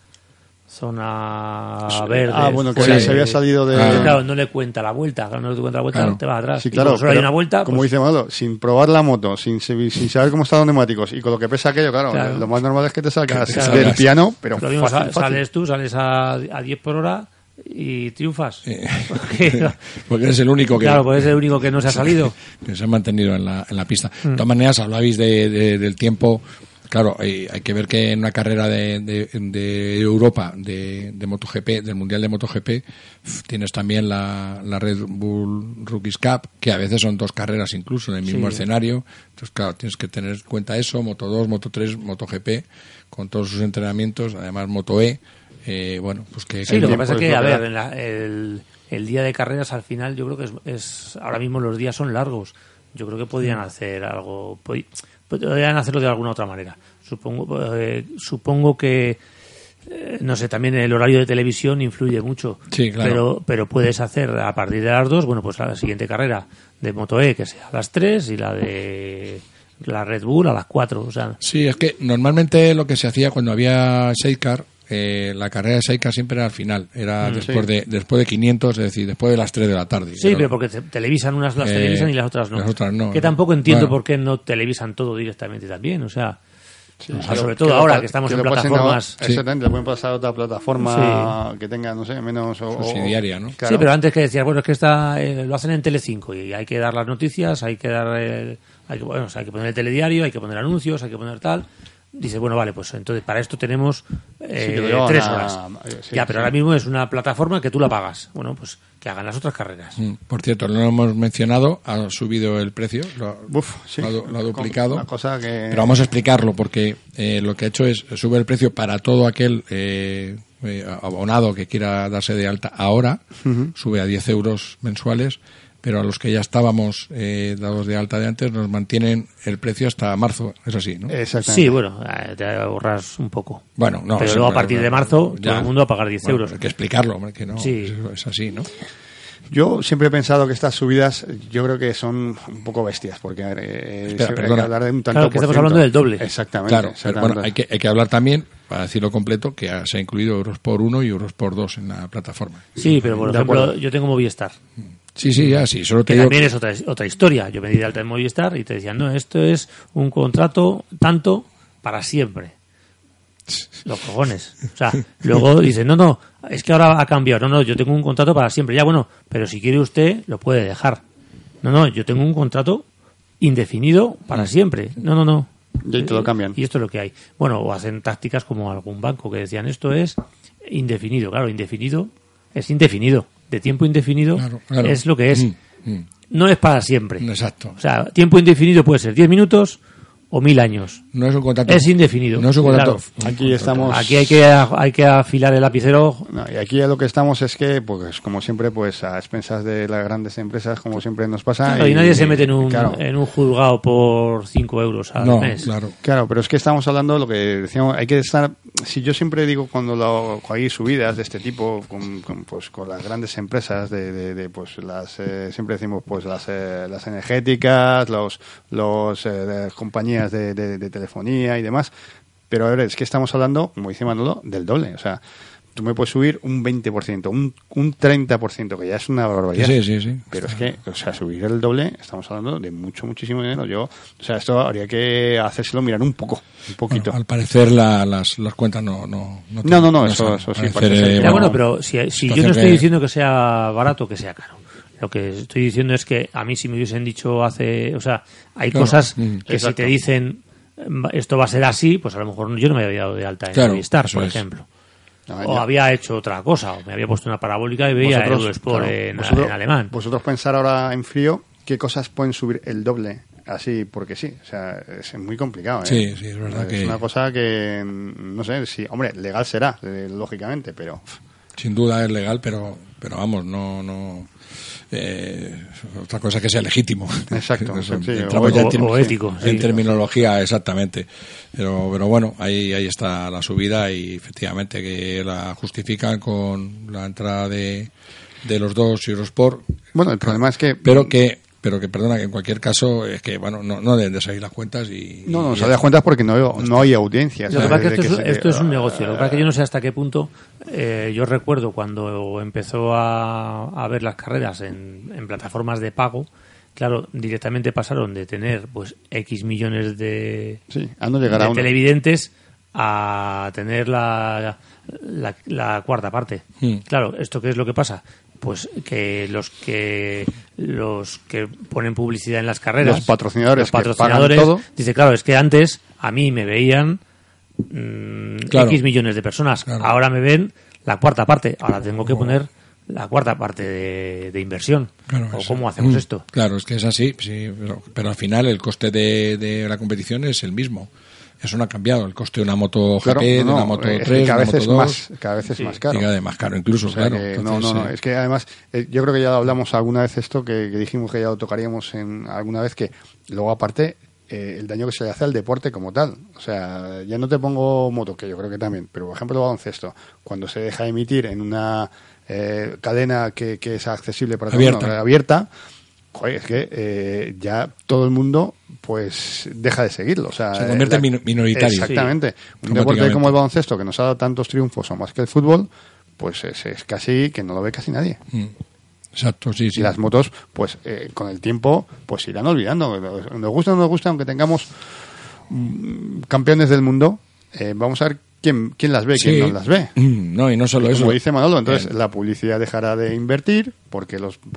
verde. Bueno, que se había salido de... Claro, no le cuenta la vuelta. Claro, no le cuenta la vuelta, te va atrás. Sí, claro. Solo hay una vuelta. Como dice Manolo, sin probar la moto, sin saber cómo están los neumáticos y con lo que pesa aquello, claro. Lo más normal es que te salgas del piano, pero fácil. Sales tú, sales a 10 por hora, y triunfas. Porque eres el único que... Claro, porque es el único que no se ha salido. Que se ha mantenido en la pista. De todas maneras, hablabais del tiempo. Claro, hay que ver que en una carrera de Europa, de MotoGP, del Mundial de MotoGP, tienes también la Red Bull Rookies Cup, que a veces son 2 carreras incluso en el mismo escenario. Entonces, claro, tienes que tener en cuenta eso, Moto2, Moto3, MotoGP, con todos sus entrenamientos, además Moto-E. Bueno, pues que... Sí, lo que pasa es que, a ver, el día de carreras al final yo creo que es ahora mismo los días son largos. Yo creo que podían hacer algo... Podrían hacerlo de alguna otra manera. Supongo que no sé, también el horario de televisión influye mucho. Sí, claro. Pero puedes hacer a partir de las 2, bueno, pues la siguiente carrera de Moto-E que sea a las 3 y la de la Red Bull a las 4, o sea. Sí, es que normalmente lo que se hacía cuando había sidecar, la carrera de sidecar siempre era al final, era después de 500, es decir, después de las 3 de la tarde. Sí, pero porque televisan unas las televisan y las otras no. Las otras no. Que tampoco entiendo por qué no televisan todo directamente también, o sea, sobre todo que ahora que estamos en plataformas. Exactamente, le pueden pasar a otra plataforma que tenga, no sé, menos subsidiaria, ¿no? Claro. Sí, pero antes que decías, bueno, es que lo hacen en Telecinco y hay que dar las noticias, hay que dar hay que poner el telediario, hay que poner anuncios, hay que poner tal. Dices, bueno, vale, pues entonces para esto tenemos 3 horas. Pero ahora mismo es una plataforma que tú la pagas. Bueno, pues que hagan las otras carreras. Por cierto, no lo hemos mencionado, ha subido el precio, lo ha duplicado. Una cosa que... Pero vamos a explicarlo, porque lo que ha hecho es sube el precio para todo aquel abonado que quiera darse de alta ahora, sube a 10 euros mensuales, pero a los que ya estábamos dados de alta de antes nos mantienen el precio hasta marzo, es así, ¿no? Exactamente. Sí, bueno, te ahorras un poco. Bueno, no. Pero luego a partir de marzo todo el mundo va a pagar 10 euros. Hay que explicarlo, hombre, que no, sí. es así, ¿no? Yo siempre he pensado que estas subidas, yo creo que son un poco bestias, porque Espera, hay que hablar de un tanto claro, que estamos hablando del doble. Exactamente. Claro, pero bueno, hay que hablar también, para decirlo completo, que se ha incluido Eurosport 1 y Eurosport 2 en la plataforma. Sí, pero por ejemplo, yo tengo Movistar. Sí, solo te que digo también es otra historia. Yo me di de alta en Movistar y te decían, no, esto es un contrato tanto para siempre. Los cojones. O sea, luego dicen, no, es que ahora ha cambiado. No, yo tengo un contrato para siempre. Ya, bueno, pero si quiere usted, lo puede dejar. No, yo tengo un contrato indefinido para siempre. No. Y todo cambian. Y esto es lo que hay. Bueno, o hacen tácticas como algún banco que decían, esto es indefinido. Claro, indefinido es indefinido. De tiempo indefinido claro. es lo que es. No es para siempre. Exacto. O sea, tiempo indefinido puede ser 10 minutos o 1000 años. No es un contrato. Es indefinido. No es un contrato. Claro. Aquí estamos. Aquí hay que afilar el lapicero. No, y aquí lo que estamos es que, pues como siempre, pues a expensas de las grandes empresas, como siempre nos pasa. Claro, y nadie se mete en un juzgado por 5 euros al mes. Claro, pero es que estamos hablando de lo que decíamos, hay que estar. Si yo siempre digo cuando hay subidas de este tipo con las grandes empresas pues las siempre decimos pues las energéticas, las compañías de telefonía y demás, pero a ver, es que estamos hablando, como dice Manolo, del doble, o sea, tú me puedes subir un 20%, un 30%, que ya es una barbaridad. Sí. Pero es que, o sea, subir el doble, estamos hablando de muchísimo dinero. O sea, esto habría que hacérselo mirar un poquito. Bueno, al parecer las cuentas no, eso sí parece. Ya, bueno, pero si yo no estoy diciendo que sea barato, que sea caro. Lo que estoy diciendo es que a mí si me hubiesen dicho hay cosas que si te dicen esto va a ser así, pues a lo mejor yo no me había dado de alta en Movistar, por ejemplo. O había hecho otra cosa, o me había puesto una parabólica y veía Eurosport en alemán. Vosotros pensar ahora en frío qué cosas pueden subir el doble así porque sí, o sea, es muy complicado. Sí, es verdad que... Es una cosa que, no sé, si, hombre, legal será, lógicamente, pero... Sin duda es legal, pero vamos, no... otra cosa que sea legítimo. Exacto. Entramos ya o ético. En terminología, exactamente. Pero bueno, ahí está la subida y efectivamente que la justifican con la entrada de los dos Eurosport. Bueno, el problema es que... Pero que perdona, que en cualquier caso es que bueno no deben de salir las cuentas y... No se dan cuentas porque no hay audiencia. Lo que pasa es que esto es un negocio. Lo que pasa es que yo no sé hasta qué punto... yo recuerdo cuando empezó a ver las carreras en plataformas de pago, claro, directamente pasaron de tener pues X millones de televidentes a tener la cuarta parte. Claro, ¿esto qué es lo que pasa? Pues que los que ponen publicidad en las carreras, los patrocinadores que pagan todo. Dice, claro, es que antes a mí me veían X millones de personas, ahora me ven la cuarta parte, ahora tengo que poner la cuarta parte de inversión. ¿O cómo hacemos esto? Claro, es que es así, sí, pero al final el coste de la competición es el mismo. Eso no ha cambiado. El coste de una moto GP, de una moto 3, de una moto 2... Cada vez es más caro. Y cada vez más caro, incluso, claro. Entonces, es que además, yo creo que ya lo hablamos alguna vez esto, que dijimos que ya lo tocaríamos alguna vez, que luego aparte el daño que se le hace al deporte como tal. O sea, ya no te pongo moto, que yo creo que también, pero por ejemplo el baloncesto, cuando se deja emitir en una cadena que es accesible para todo el mundo, abierta, joder, es que ya todo el mundo pues deja de seguirlo. O sea, se convierte en minoritario. Exactamente. Sí. Un deporte como el baloncesto, que nos ha dado tantos triunfos o más que el fútbol, pues es casi que no lo ve casi nadie. Exacto, sí. Y las motos, pues con el tiempo, pues se irán olvidando. Nos gusta o no nos gusta, aunque tengamos campeones del mundo, vamos a ver quién las ve, quién no las ve. No, y no solo eso. Como dice Manolo, entonces la publicidad dejará de invertir porque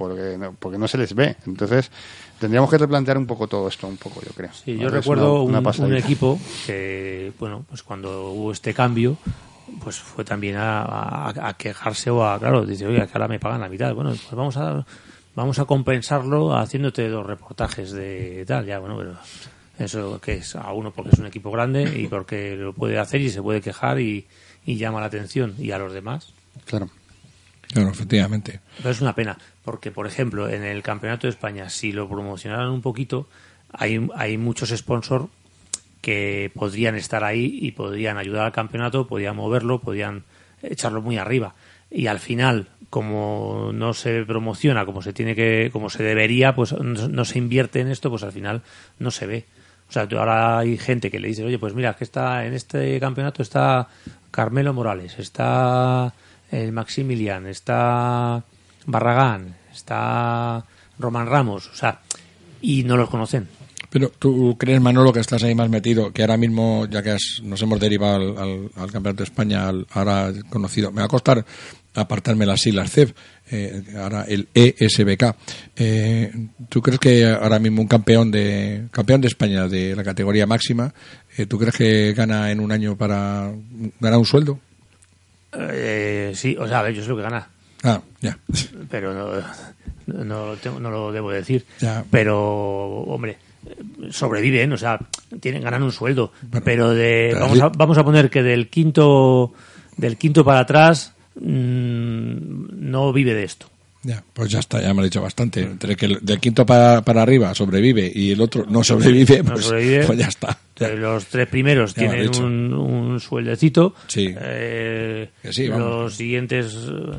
no se les ve. Entonces tendríamos que replantear un poco todo esto, yo creo. Sí, yo recuerdo un equipo que, bueno, pues cuando hubo este cambio, pues fue también a quejarse claro, dice, oiga, que ahora me pagan la mitad. Bueno, pues vamos a compensarlo haciéndote 2 reportajes de tal, ya, bueno, pero eso que es a uno porque es un equipo grande y porque lo puede hacer y se puede quejar y llama la atención, y a los demás. Claro, efectivamente. Pero es una pena, porque por ejemplo en el Campeonato de España, si lo promocionaran un poquito, hay muchos sponsors que podrían estar ahí y podrían ayudar al campeonato, podrían moverlo, podrían echarlo muy arriba, y al final, como no se promociona como se debería, pues no se invierte en esto, pues al final no se ve. O sea, ahora hay gente que le dice, oye, pues mira, que en este campeonato está Carmelo Morales, está el Maximilian, está Barragán, está Román Ramos, o sea, y no los conocen. Pero tú crees, Manolo, que estás ahí más metido, que ahora mismo, ya que nos hemos derivado al Campeonato de España, ahora conocido, me va a costar apartarme las siglas CEF, ahora el ESBK. ¿Tú crees que ahora mismo un campeón de España de la categoría máxima, tú crees que gana en un año para ganar un sueldo? Sí, o sea, a ver, yo sé lo que gana. Ah, ya. Pero no lo debo decir. Ya. Pero, hombre, sobreviven, o sea, ganan un sueldo. Bueno, pero vamos a poner que del quinto para atrás no vive de esto. Ya, pues ya está, ya me lo he dicho bastante. Entre que del quinto para arriba sobrevive y el otro no sobrevive, pues ya está. Ya. Los 3 primeros ya tienen un sueldecito. Sí. Sí, los siguientes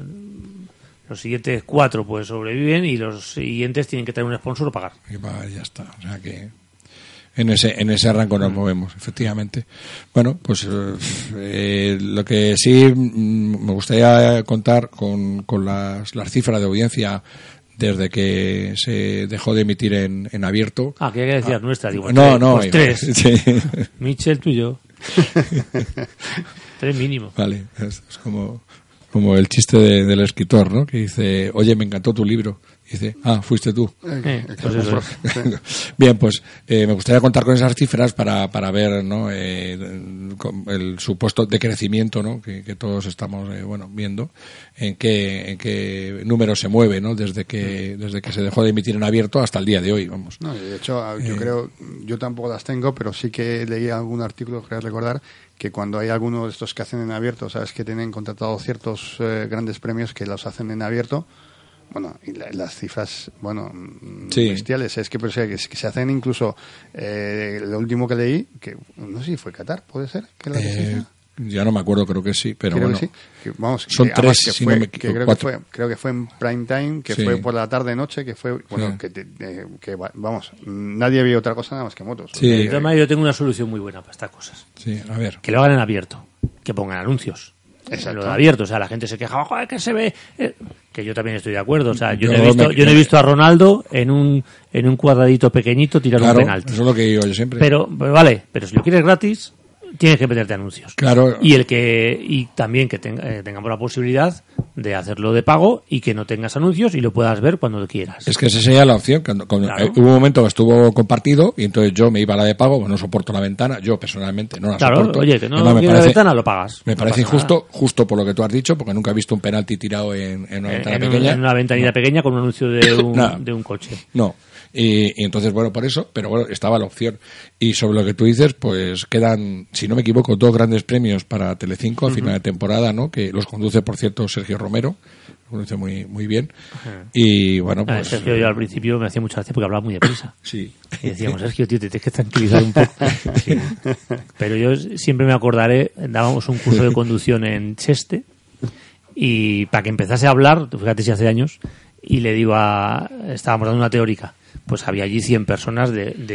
4 pues sobreviven y los siguientes tienen que tener un sponsor o pagar. Ya está, o sea que en ese arranco nos movemos, efectivamente. Bueno, pues lo que sí me gustaría contar con las cifras de audiencia desde que se dejó de emitir en abierto. ¿Qué hay que decir nuestra? Digo, no, 3. Sí. Michel, tú y yo. 3 mínimo. Vale, es como el chiste del escritor, ¿no? Que dice, oye, me encantó tu libro. Dice, fuiste tú. Pues eso es. Bien, pues me gustaría contar con esas cifras para ver, ¿no? El supuesto decrecimiento, ¿no? Que todos estamos viendo en qué número se mueve, ¿no? Desde que se dejó de emitir en abierto hasta el día de hoy, vamos. No, de hecho, yo tampoco las tengo, pero sí que leí algún artículo, creo recordar, que cuando hay alguno de estos que hacen en abierto, sabes que tienen contratado ciertos grandes premios que los hacen en abierto. Bueno, y las cifras, sí, bestiales. Es que se hacen incluso, lo último que leí, que no sé si fue Qatar, ¿puede ser? Ya no me acuerdo, creo que sí, pero creo bueno. Que sí. Son 3, si no me equivoco. Creo que fue en prime time, que fue por la tarde-noche, que fue, nadie vio otra cosa nada más que motos. Sí. Yo tengo una solución muy buena para estas cosas. Sí, a ver. Que lo hagan en abierto, que pongan anuncios. Exacto. Lo de abierto, o sea, la gente se queja, joder, que se ve, que yo también estoy de acuerdo, o sea, yo no he visto a Ronaldo en un cuadradito pequeñito tirar un penalti. Eso es lo que digo yo siempre. Pero vale, pero si lo quieres gratis, tienes que meterte anuncios. Claro. Y también que tengamos la posibilidad de hacerlo de pago y que no tengas anuncios y lo puedas ver cuando quieras. Es que esa sería la opción. Claro. Hubo un momento que estuvo compartido y entonces yo me iba a la de pago, no soporto la ventana, yo personalmente no la soporto. Oye, que no quieres la ventana, lo pagas. Me parece injusto, justo por lo que tú has dicho, porque nunca he visto un penalti tirado en una ventana pequeña. En una ventanilla pequeña con un anuncio de un coche. No. Y entonces, bueno, por eso, pero bueno, estaba la opción. Y sobre lo que tú dices, pues quedan, si no me equivoco, 2 grandes premios para Telecinco a final de temporada, ¿no? Que los conduce, por cierto, Sergio Romero. Lo conduce muy, muy bien. Y bueno, pues... Sergio, yo al principio me hacía mucha gracia porque hablaba muy deprisa. Sí. Y decíamos, Sergio, tío, te tienes que tranquilizar un poco. Sí. Pero yo siempre me acordaré, dábamos un curso de conducción en Cheste y para que empezase a hablar, fíjate si hace años, y le digo estábamos dando una teórica, pues había allí 100 personas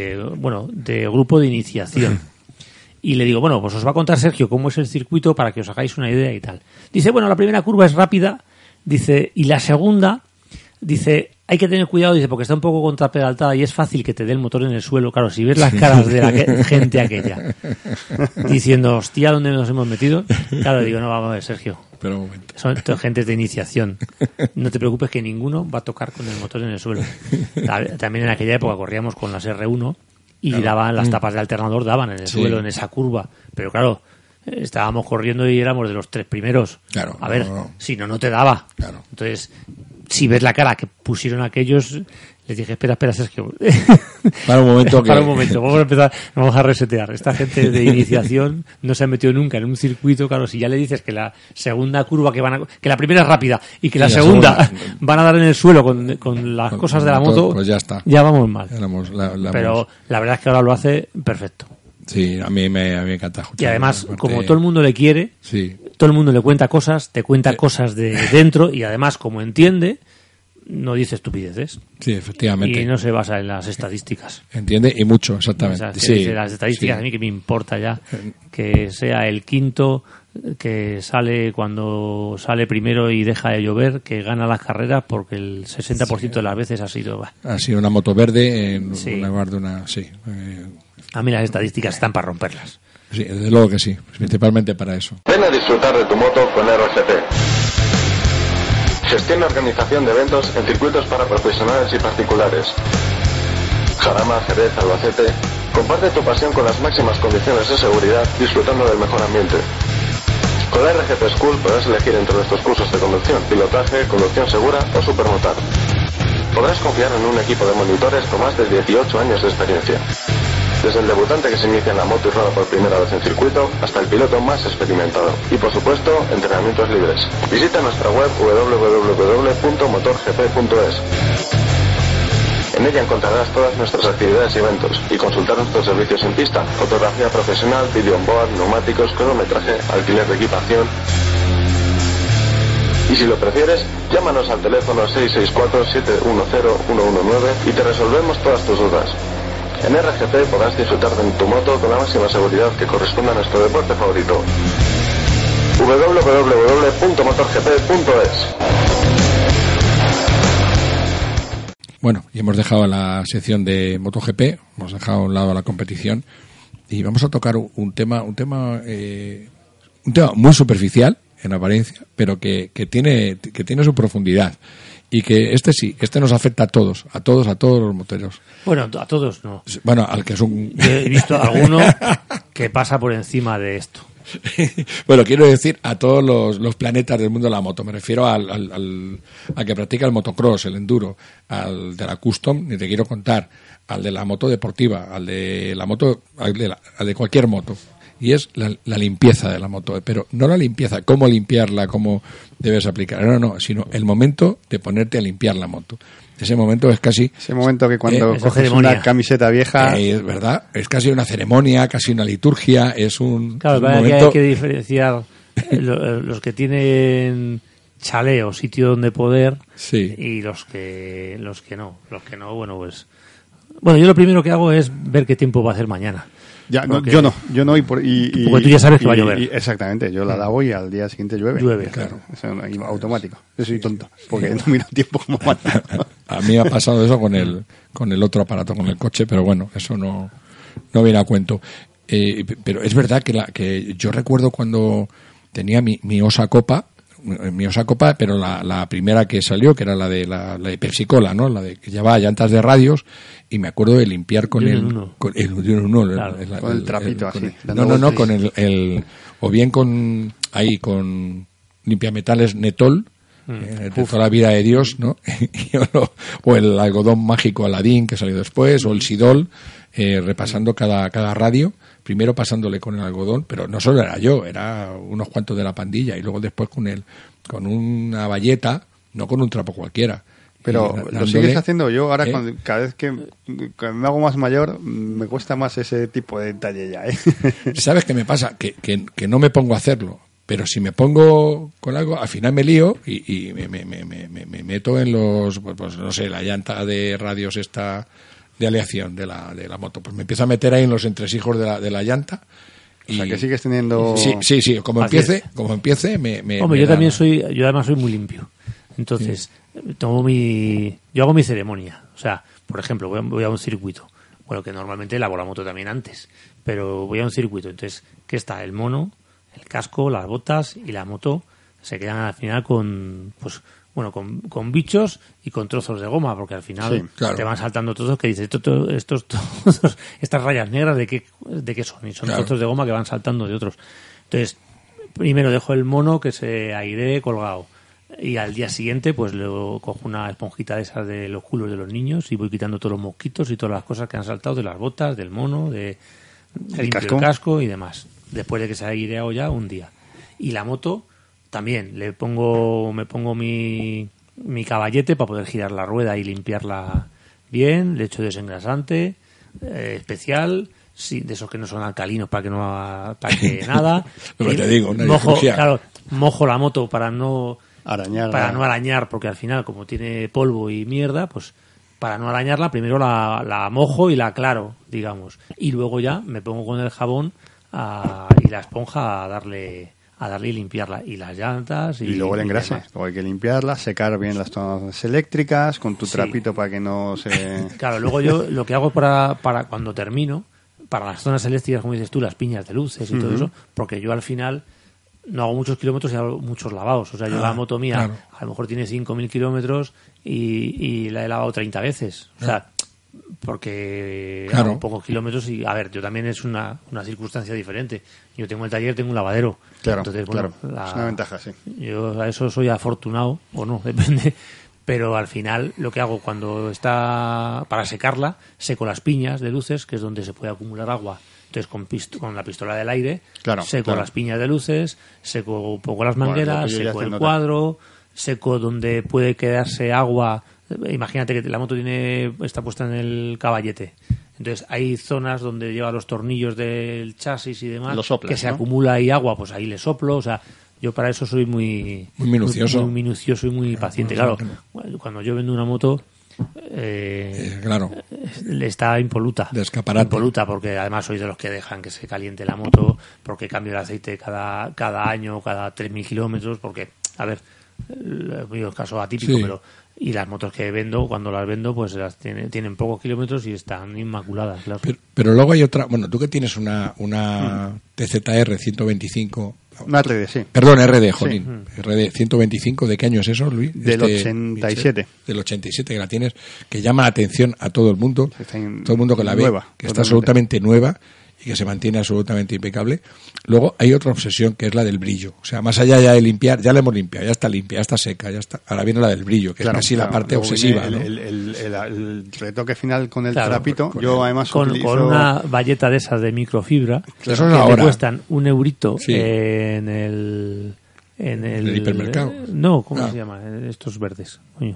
de grupo de iniciación. Y le digo, bueno, pues os va a contar Sergio cómo es el circuito para que os hagáis una idea y tal. Dice, bueno, la primera curva es rápida, dice, y la segunda, dice, hay que tener cuidado, dice, porque está un poco contrapedalada y es fácil que te dé el motor en el suelo. Claro, si ves las caras de la gente aquella diciendo, hostia, ¿dónde nos hemos metido? Claro, digo, no, vamos a ver, Sergio. Pero un momento. Son gente de iniciación. No te preocupes que ninguno va a tocar con el motor en el suelo. También en aquella época corríamos con las R1 y daban las tapas de alternador, daban en el suelo, en esa curva. Pero claro, estábamos corriendo y éramos de los 3 primeros. Claro. A ver, si no te daba. Claro. Entonces, si ves la cara que pusieron aquellos, les dije, espera, Sergio. Para un momento. Para un momento, vamos a empezar, vamos a resetear. Esta gente de iniciación no se ha metido nunca en un circuito. Claro, si ya le dices que la segunda curva que la primera es rápida y que la segunda van a dar en el suelo con las cosas de la moto, pues ya está. Ya vamos mal. Pero la verdad es que ahora lo hace perfecto. Sí, a mí me encanta escuchar. Y además, como todo el mundo le quiere, sí, todo el mundo le cuenta cosas, te cuenta cosas de dentro y además, como entiende, no dice estupideces. Sí, efectivamente. Y no se basa en las estadísticas. Entiende y mucho, exactamente. O sea, sí, las estadísticas, sí. A mí que me importa ya que sea el quinto que sale cuando sale primero y deja de llover, que gana las carreras porque el 60% de las veces ha sido una moto verde en lugar de una... Sí. A mí las estadísticas están para romperlas. Sí, desde luego que sí, principalmente para eso. Ven a disfrutar de tu moto con RGP. Gestión y organización de eventos en circuitos para profesionales y particulares. Jarama, Jerez, Albacete. Comparte tu pasión con las máximas condiciones de seguridad, disfrutando del mejor ambiente. Con la RGP School podrás elegir entre nuestros cursos de conducción, pilotaje, conducción segura o supermotar. Podrás confiar en un equipo de monitores con más de 18 años de experiencia. Desde el debutante que se inicia en la moto y rueda por primera vez en circuito, hasta el piloto más experimentado. Y por supuesto, entrenamientos libres. Visita nuestra web www.motorgp.es. En ella encontrarás todas nuestras actividades y eventos, y consultar nuestros servicios en pista, fotografía profesional, video on board, neumáticos, cronometraje, alquiler de equipación. Y si lo prefieres, llámanos al teléfono 664-710-119 y te resolvemos todas tus dudas. En RGP podrás disfrutar de tu moto con la máxima seguridad que corresponde a nuestro deporte favorito. www.motorgp.es. Bueno, y hemos dejado la sección de MotoGP, hemos dejado a un lado la competición y vamos a tocar un tema muy superficial en apariencia, pero que tiene su profundidad. Y que este nos afecta a todos los moteros. Bueno, a todos no. Bueno, al que es un... Yo he visto a alguno que pasa por encima de esto. Bueno, quiero decir a todos los planetas del mundo de la moto. Me refiero al que practica el motocross, el enduro, al de la custom, ni te quiero contar, al de la moto deportiva, al de cualquier moto. Y es la limpieza de la moto, pero no la limpieza, cómo limpiarla, cómo debes aplicar, no, sino el momento de ponerte a limpiar la moto. Ese momento es casi... Ese momento que cuando coges una camiseta vieja... Es verdad, es casi una ceremonia, casi una liturgia, es un... Claro, un momento... momento... que hay que diferenciar los que tienen chaleo, sitio donde poder, sí, y los que no, bueno, pues... Bueno, yo lo primero que hago es ver qué tiempo va a hacer mañana. Ya, no, yo no, porque tú ya sabes que va a llover. Exactamente, yo la lavo y al día siguiente llueve. Claro. Es automático. Yo soy tonto, porque no miro el tiempo como manda. A mí me ha pasado eso con el otro aparato, con el coche, pero bueno, eso no viene a cuento. Pero es verdad que yo recuerdo cuando tenía mi Osa Copa, pero la primera que salió, que era la de Pepsi-Cola, ¿no? La de que llevaba llantas de radios, y me acuerdo de limpiar con el trapito así. Con el o bien con limpiametales Netol, de toda la vida de Dios, ¿no? O el algodón mágico Aladín que salió después, o el Sidol, repasando cada radio, primero pasándole con el algodón, pero no solo era yo, era unos cuantos de la pandilla, y luego después con una bayeta, no con un trapo cualquiera. Pero lo sigues haciendo. Yo ahora, cada vez que me hago más mayor, me cuesta más ese tipo de detalle ya, ¿eh? ¿Sabes qué me pasa? Que no me pongo a hacerlo. Pero si me pongo con algo, al final me lío y me meto en los, pues no sé, la llanta de radios esta de aleación de la moto. Pues me empiezo a meter ahí en los entresijos de la llanta. O sea, que sigues teniendo... Sí. Como empiece, Hombre, yo además soy muy limpio. Entonces, yo hago mi ceremonia. O sea, por ejemplo, voy a un circuito. Bueno, que normalmente lavo la moto también antes. Pero voy a un circuito. Entonces, ¿qué está? El mono, el casco, las botas y la moto se quedan al final con bichos y con trozos de goma, porque al final te van saltando trozos que dices, estas rayas negras ¿de qué son? Y son trozos de goma que van saltando de otros. Entonces, primero dejo el mono que se airee colgado, y al día siguiente pues luego cojo una esponjita de esas de los culos de los niños y voy quitando todos los mosquitos y todas las cosas que han saltado de las botas, del mono, el casco y demás, después de que se ha aireado ya un día. Y la moto también me pongo mi caballete para poder girar la rueda y limpiarla bien, le echo desengrasante especial, de esos que no son alcalinos para que no ataque nada. Lo que te digo, mojo la moto para no arañar, porque al final, como tiene polvo y mierda, pues para no arañarla, primero la mojo y la aclaro, digamos, y luego ya me pongo con el jabón y la esponja a darle y limpiarla, y las llantas y luego el engrase. Luego hay que limpiarla, secar bien las zonas eléctricas con tu trapito para que no se... Claro, luego yo lo que hago para cuando termino, para las zonas eléctricas, como dices tú, las piñas de luces y todo eso, porque yo al final no hago muchos kilómetros y hago muchos lavados. O sea, yo la moto mía a lo mejor tiene 5.000 kilómetros y la he lavado 30 veces. O sea, porque hago pocos kilómetros y, a ver, yo también es una circunstancia diferente. Yo tengo el taller, tengo un lavadero. Entonces, bueno, es una ventaja, sí. Yo a eso soy afortunado, o no, depende. Pero al final lo que hago cuando está para secarla, seco las piñas de luces, que es donde se puede acumular agua. Entonces con la pistola del aire seco las piñas de luces, seco un poco las mangueras, seco el cuadro, seco donde puede quedarse agua. Imagínate que la moto está puesta en el caballete. Entonces hay zonas donde lleva los tornillos del chasis y demás, que se acumula ahí agua, pues ahí le soplo. O sea, yo para eso soy muy minucioso. Muy minucioso y muy paciente. Claro, cuando yo vendo una moto... está impoluta de escaparate. Impoluta, porque además soy de los que dejan que se caliente la moto, porque cambio el aceite cada año, cada 3.000 kilómetros, porque, a ver, es un caso atípico, pero y las motos que vendo, cuando las vendo, pues tienen pocos kilómetros y están inmaculadas, claro. Pero luego hay otra, bueno, tú que tienes una TZR 125, una RD, sí. Perdón, RD, jolín. RD 125, ¿de qué año es eso, Luis? Del 87. Del 87, que la tienes, que llama la atención a todo el mundo. Todo el mundo que la ve, que está absolutamente nueva y que se mantiene absolutamente impecable. Luego hay otra obsesión, que es la del brillo. O sea, más allá ya de limpiar, ya la hemos limpiado, ya está limpia, ya está seca, ya está. Ahora viene la del brillo, que es casi la parte obsesiva, ¿no? El retoque final con el trapito. Yo además con una valleta de esas de microfibra, que te cuestan €1 en el hipermercado. No, ¿cómo se llama? Estos verdes, coño.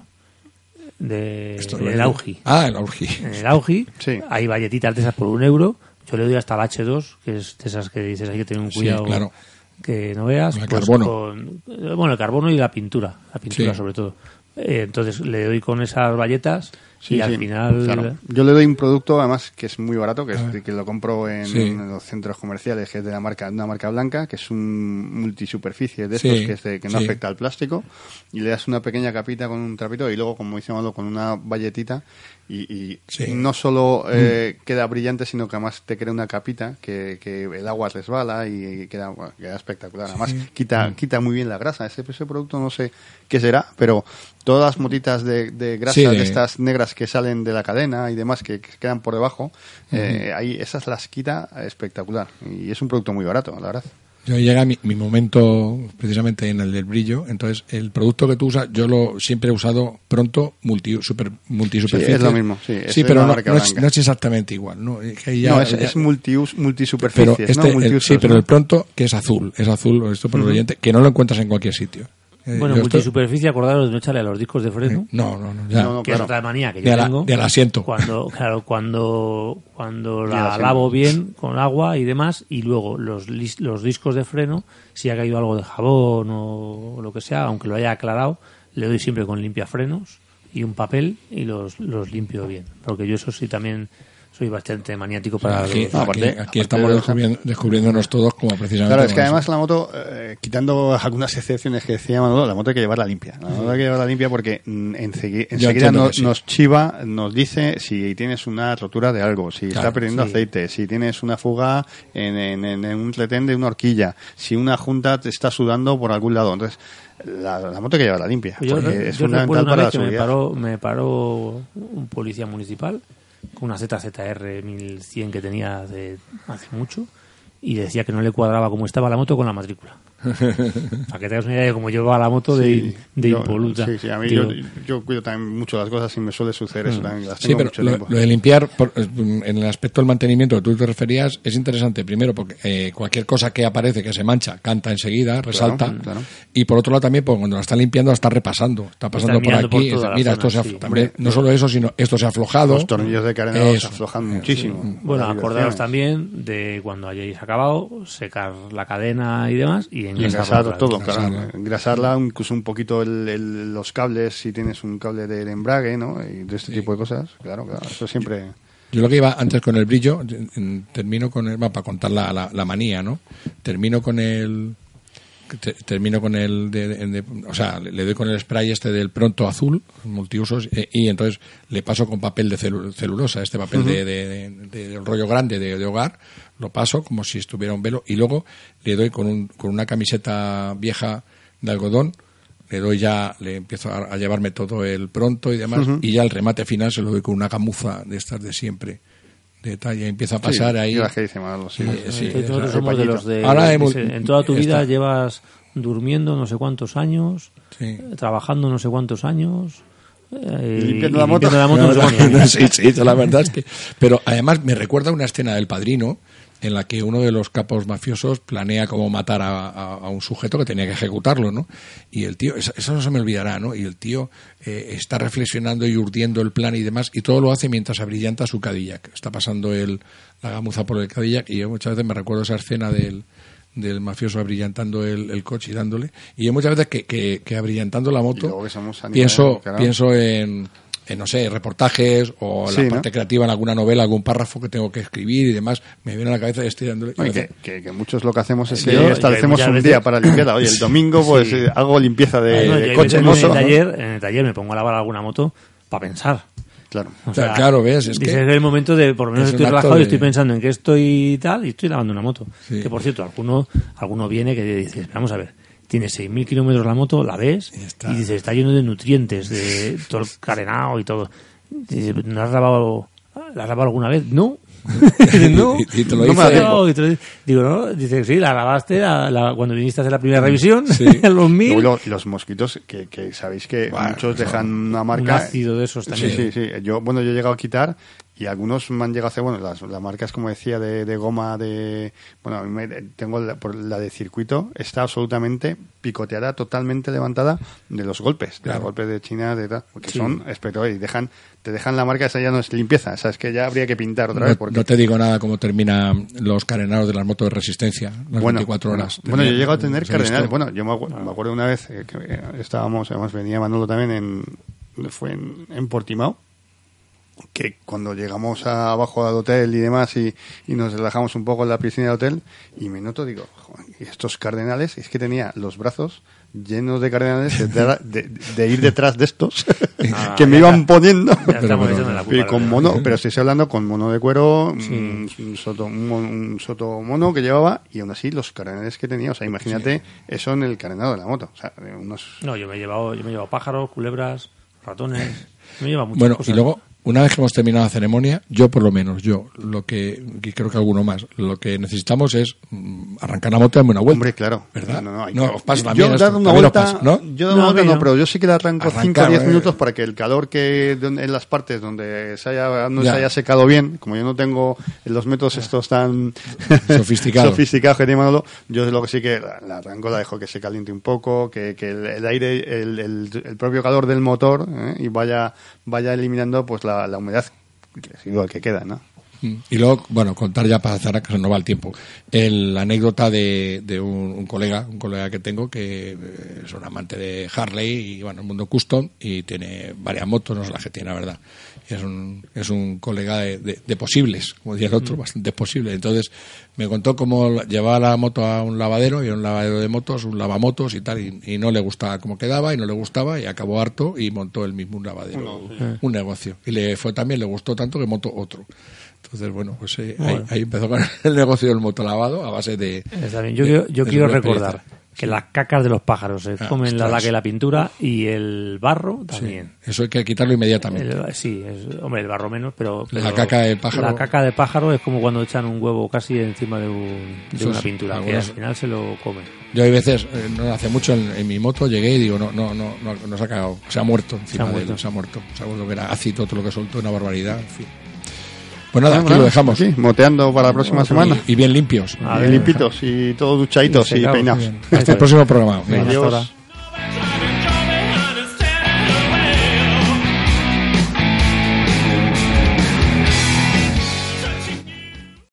El Augi. El Augi. En el Augi hay valletitas de esas por €1. Yo le doy hasta el H2, que es de esas que dices, hay que tener un cuidado que no veas. El carbono. El carbono y la pintura sobre todo. Entonces le doy con esas valletas y al final... Claro. Yo le doy un producto, además, que es muy barato, que lo compro en los centros comerciales, que es de una marca blanca, que es un multisuperficie de estos que no afecta al plástico, y le das una pequeña capita con un trapito y luego, como dice Manolo, con una valletita y no solo queda brillante, sino que además te crea una capita que el agua resbala y queda espectacular. Además, quita muy bien la grasa. Ese producto no sé qué será, pero todas las motitas de grasa de estas negras que salen de la cadena y demás que quedan por debajo, ahí esas las quita espectacular. Y es un producto muy barato, la verdad. Yo llega mi momento precisamente en el del brillo. Entonces, el producto que tú usas, yo siempre he usado Pronto multisuperficie. Sí, es lo mismo. Sí, pero no es exactamente igual. No, es multisuperficie. Pero pero el Pronto, que es azul esto por el oyente, que no lo encuentras en cualquier sitio. Bueno, multisuperficie, acordaros de no echarle a los discos de freno. No, que es otra manía que yo tengo. Del asiento. Cuando la lavo bien con agua y demás, y luego los discos de freno, si ha caído algo de jabón o lo que sea, aunque lo haya aclarado, le doy siempre con limpiafrenos y un papel y los limpio bien. Porque yo eso sí también soy bastante maniático para... Aquí estamos descubriéndonos todos como precisamente... Claro, es que además la moto, quitando algunas excepciones que decía Manolo, la moto hay que llevarla limpia. La moto hay que llevarla limpia porque enseguida nos chiva, nos dice si tienes una rotura de algo, si está perdiendo aceite, si tienes una fuga en un retén de una horquilla, si una junta te está sudando por algún lado. Entonces, la moto hay que llevarla limpia. Yo es fundamental una para vez la que seguridad. me paró un policía municipal con una ZZR 1100 que tenía hace mucho y decía que no le cuadraba cómo estaba la moto con la matrícula. Para que tengas una idea de cómo llevaba la moto de impoluta. Sí, a mí yo cuido también mucho las cosas y me suele suceder eso también. Pero lo de limpiar, en el aspecto del mantenimiento que tú te referías, es interesante. Primero, porque cualquier cosa que aparece que se mancha, canta enseguida, resalta. Claro. Y por otro lado también, porque cuando la está limpiando, la está repasando. Está pasando por aquí. Mira, esto se no solo eso, sino esto se ha aflojado. Los tornillos de carenado se aflojan muchísimo. Bueno, acordaros también de cuando hayáis acabado, secar la cadena y demás, y engrasar todo, claro. Engrasarla, incluso un poquito los cables, si tienes un cable de embrague, ¿no? Y de este tipo de cosas. Claro, eso siempre... Yo lo que iba antes con el brillo, termino con el... para contar la manía, ¿no? Termino con el... o sea, le doy con el spray este del Pronto azul, multiusos, y entonces le paso con papel de celulosa, este papel de rollo grande de hogar, lo paso como si estuviera un velo, y luego le doy con una camiseta vieja de algodón, le empiezo a llevarme todo el Pronto y demás, y ya el remate final se lo doy con una gamuza de estas de siempre. Detalle, empieza a pasar ahí. Nosotros somos de los de... Ahora en toda tu vida llevas durmiendo no sé cuántos años, trabajando no sé cuántos años, limpiando la moto no sé cuántos años. Sí, la verdad es que... Pero además me recuerda una escena del Padrino en la que uno de los capos mafiosos planea cómo matar a un sujeto que tenía que ejecutarlo, ¿no? Y el tío, eso no se me olvidará, ¿no? Y el tío está reflexionando y urdiendo el plan y demás, y todo lo hace mientras abrillanta su Cadillac. Está pasando la gamuza por el Cadillac, y yo muchas veces me recuerdo esa escena del mafioso abrillantando el coche y dándole. Y yo muchas veces que abrillantando la moto pienso en no sé, reportajes o la parte creativa en alguna novela, algún párrafo que tengo que escribir y demás, me viene a la cabeza y estoy dándole. Que muchos lo que hacemos es que establecemos un día para limpiarla. Oye, el domingo pues hago limpieza de coche. En el taller me pongo a lavar alguna moto para pensar. Claro. O sea, claro, ves, es que el momento de, por lo menos estoy relajado y estoy pensando en que estoy tal y estoy lavando una moto. Sí. Que por cierto, alguno viene que dice, vamos a ver, tiene 6.000 kilómetros la moto, la ves y dices, está lleno de nutrientes, de todo el carenado y todo. Dices, ¿no has lavado alguna vez? No. No, y te lo dice. Digo, no, dice, sí, la lavaste cuando viniste a hacer la primera revisión, en los 1000. Y los mosquitos, que sabéis que muchos dejan una marca. Un ácido de esos también. Sí. Yo he llegado a quitar. Y algunos me han llegado a hacer, las marcas, como decía, de goma, bueno, tengo la de circuito, está absolutamente picoteada, totalmente levantada de los golpes, de los golpes de China, porque son espectaculares y te dejan la marca, esa ya no es limpieza, o sea, es que ya habría que pintar otra vez. Porque... No te digo nada cómo terminan los carenados de las motos de resistencia, las 24 horas. Bueno, yo he llegado a tener carenales, yo me acuerdo una vez que estábamos, además venía Manolo también fue en Portimao. que cuando llegamos abajo al hotel y demás y nos relajamos un poco en la piscina del hotel y me noto, digo, joder, estos cardenales, es que tenía los brazos llenos de cardenales de ir detrás de estos que me iban poniendo pero estoy hablando con mono de cuero, un soto mono que llevaba, y aún así los cardenales que tenía, o sea, imagínate eso en el carenado de la moto, o sea, No, yo me he llevado pájaros, culebras, ratones, me lleva muchas Bueno, cosas. y luego, una vez que hemos terminado la ceremonia, yo por lo menos, lo que, y creo que alguno más, lo que necesitamos es arrancar la moto y darme una vuelta. Hombre, claro. ¿Verdad? No, os pasa yo también dar esto, una también os vuelta, pasa, ¿no? yo dar una vuelta no, pero yo sí que le arranco 5 o 10 minutos para que el calor que en las partes donde se haya secado bien, como yo no tengo los métodos estos tan sofisticados que tiene Manolo, yo lo que sí que la arranco, la dejo que se caliente un poco, que el aire, el propio calor del motor, y vaya eliminando pues la humedad que queda, ¿no? Y luego, bueno, contar ya para cerrar, que se nos va el tiempo, la anécdota de un colega que tengo que es un amante de Harley y, bueno, el mundo custom, y tiene varias motos, no sé las que tiene, la verdad. Es un colega de posibles, como decía el otro, bastante posibles. Entonces me contó cómo llevaba la moto a un lavadero, y era un lavadero de motos, un lavamotos y tal, y no le gustaba cómo quedaba, y no le gustaba, y acabó harto y montó él mismo un lavadero, un negocio. Y le gustó tanto que montó otro. Entonces, bueno, pues ahí empezó con el negocio del motolavado a base de... Está bien. Yo quiero recordar que las cacas de los pájaros se comen la laca y la pintura, y el barro también. Sí, eso hay que quitarlo inmediatamente. Hombre, el barro menos, pero la caca de pájaro... La caca de pájaro es como cuando echan un huevo casi encima de una pintura, que al final se lo comen. Yo hay veces, no hace mucho, en mi moto llegué y digo, no se ha cagado, se ha muerto encima de él, se ha muerto. Sabes lo que era ácido, todo lo que soltó, una barbaridad, en fin. Pues nada, aquí lo dejamos. Aquí, moteando para la próxima semana. Y bien limpios. Bien limpitos y todos duchaditos y peinados. Hasta el próximo programa. Adiós.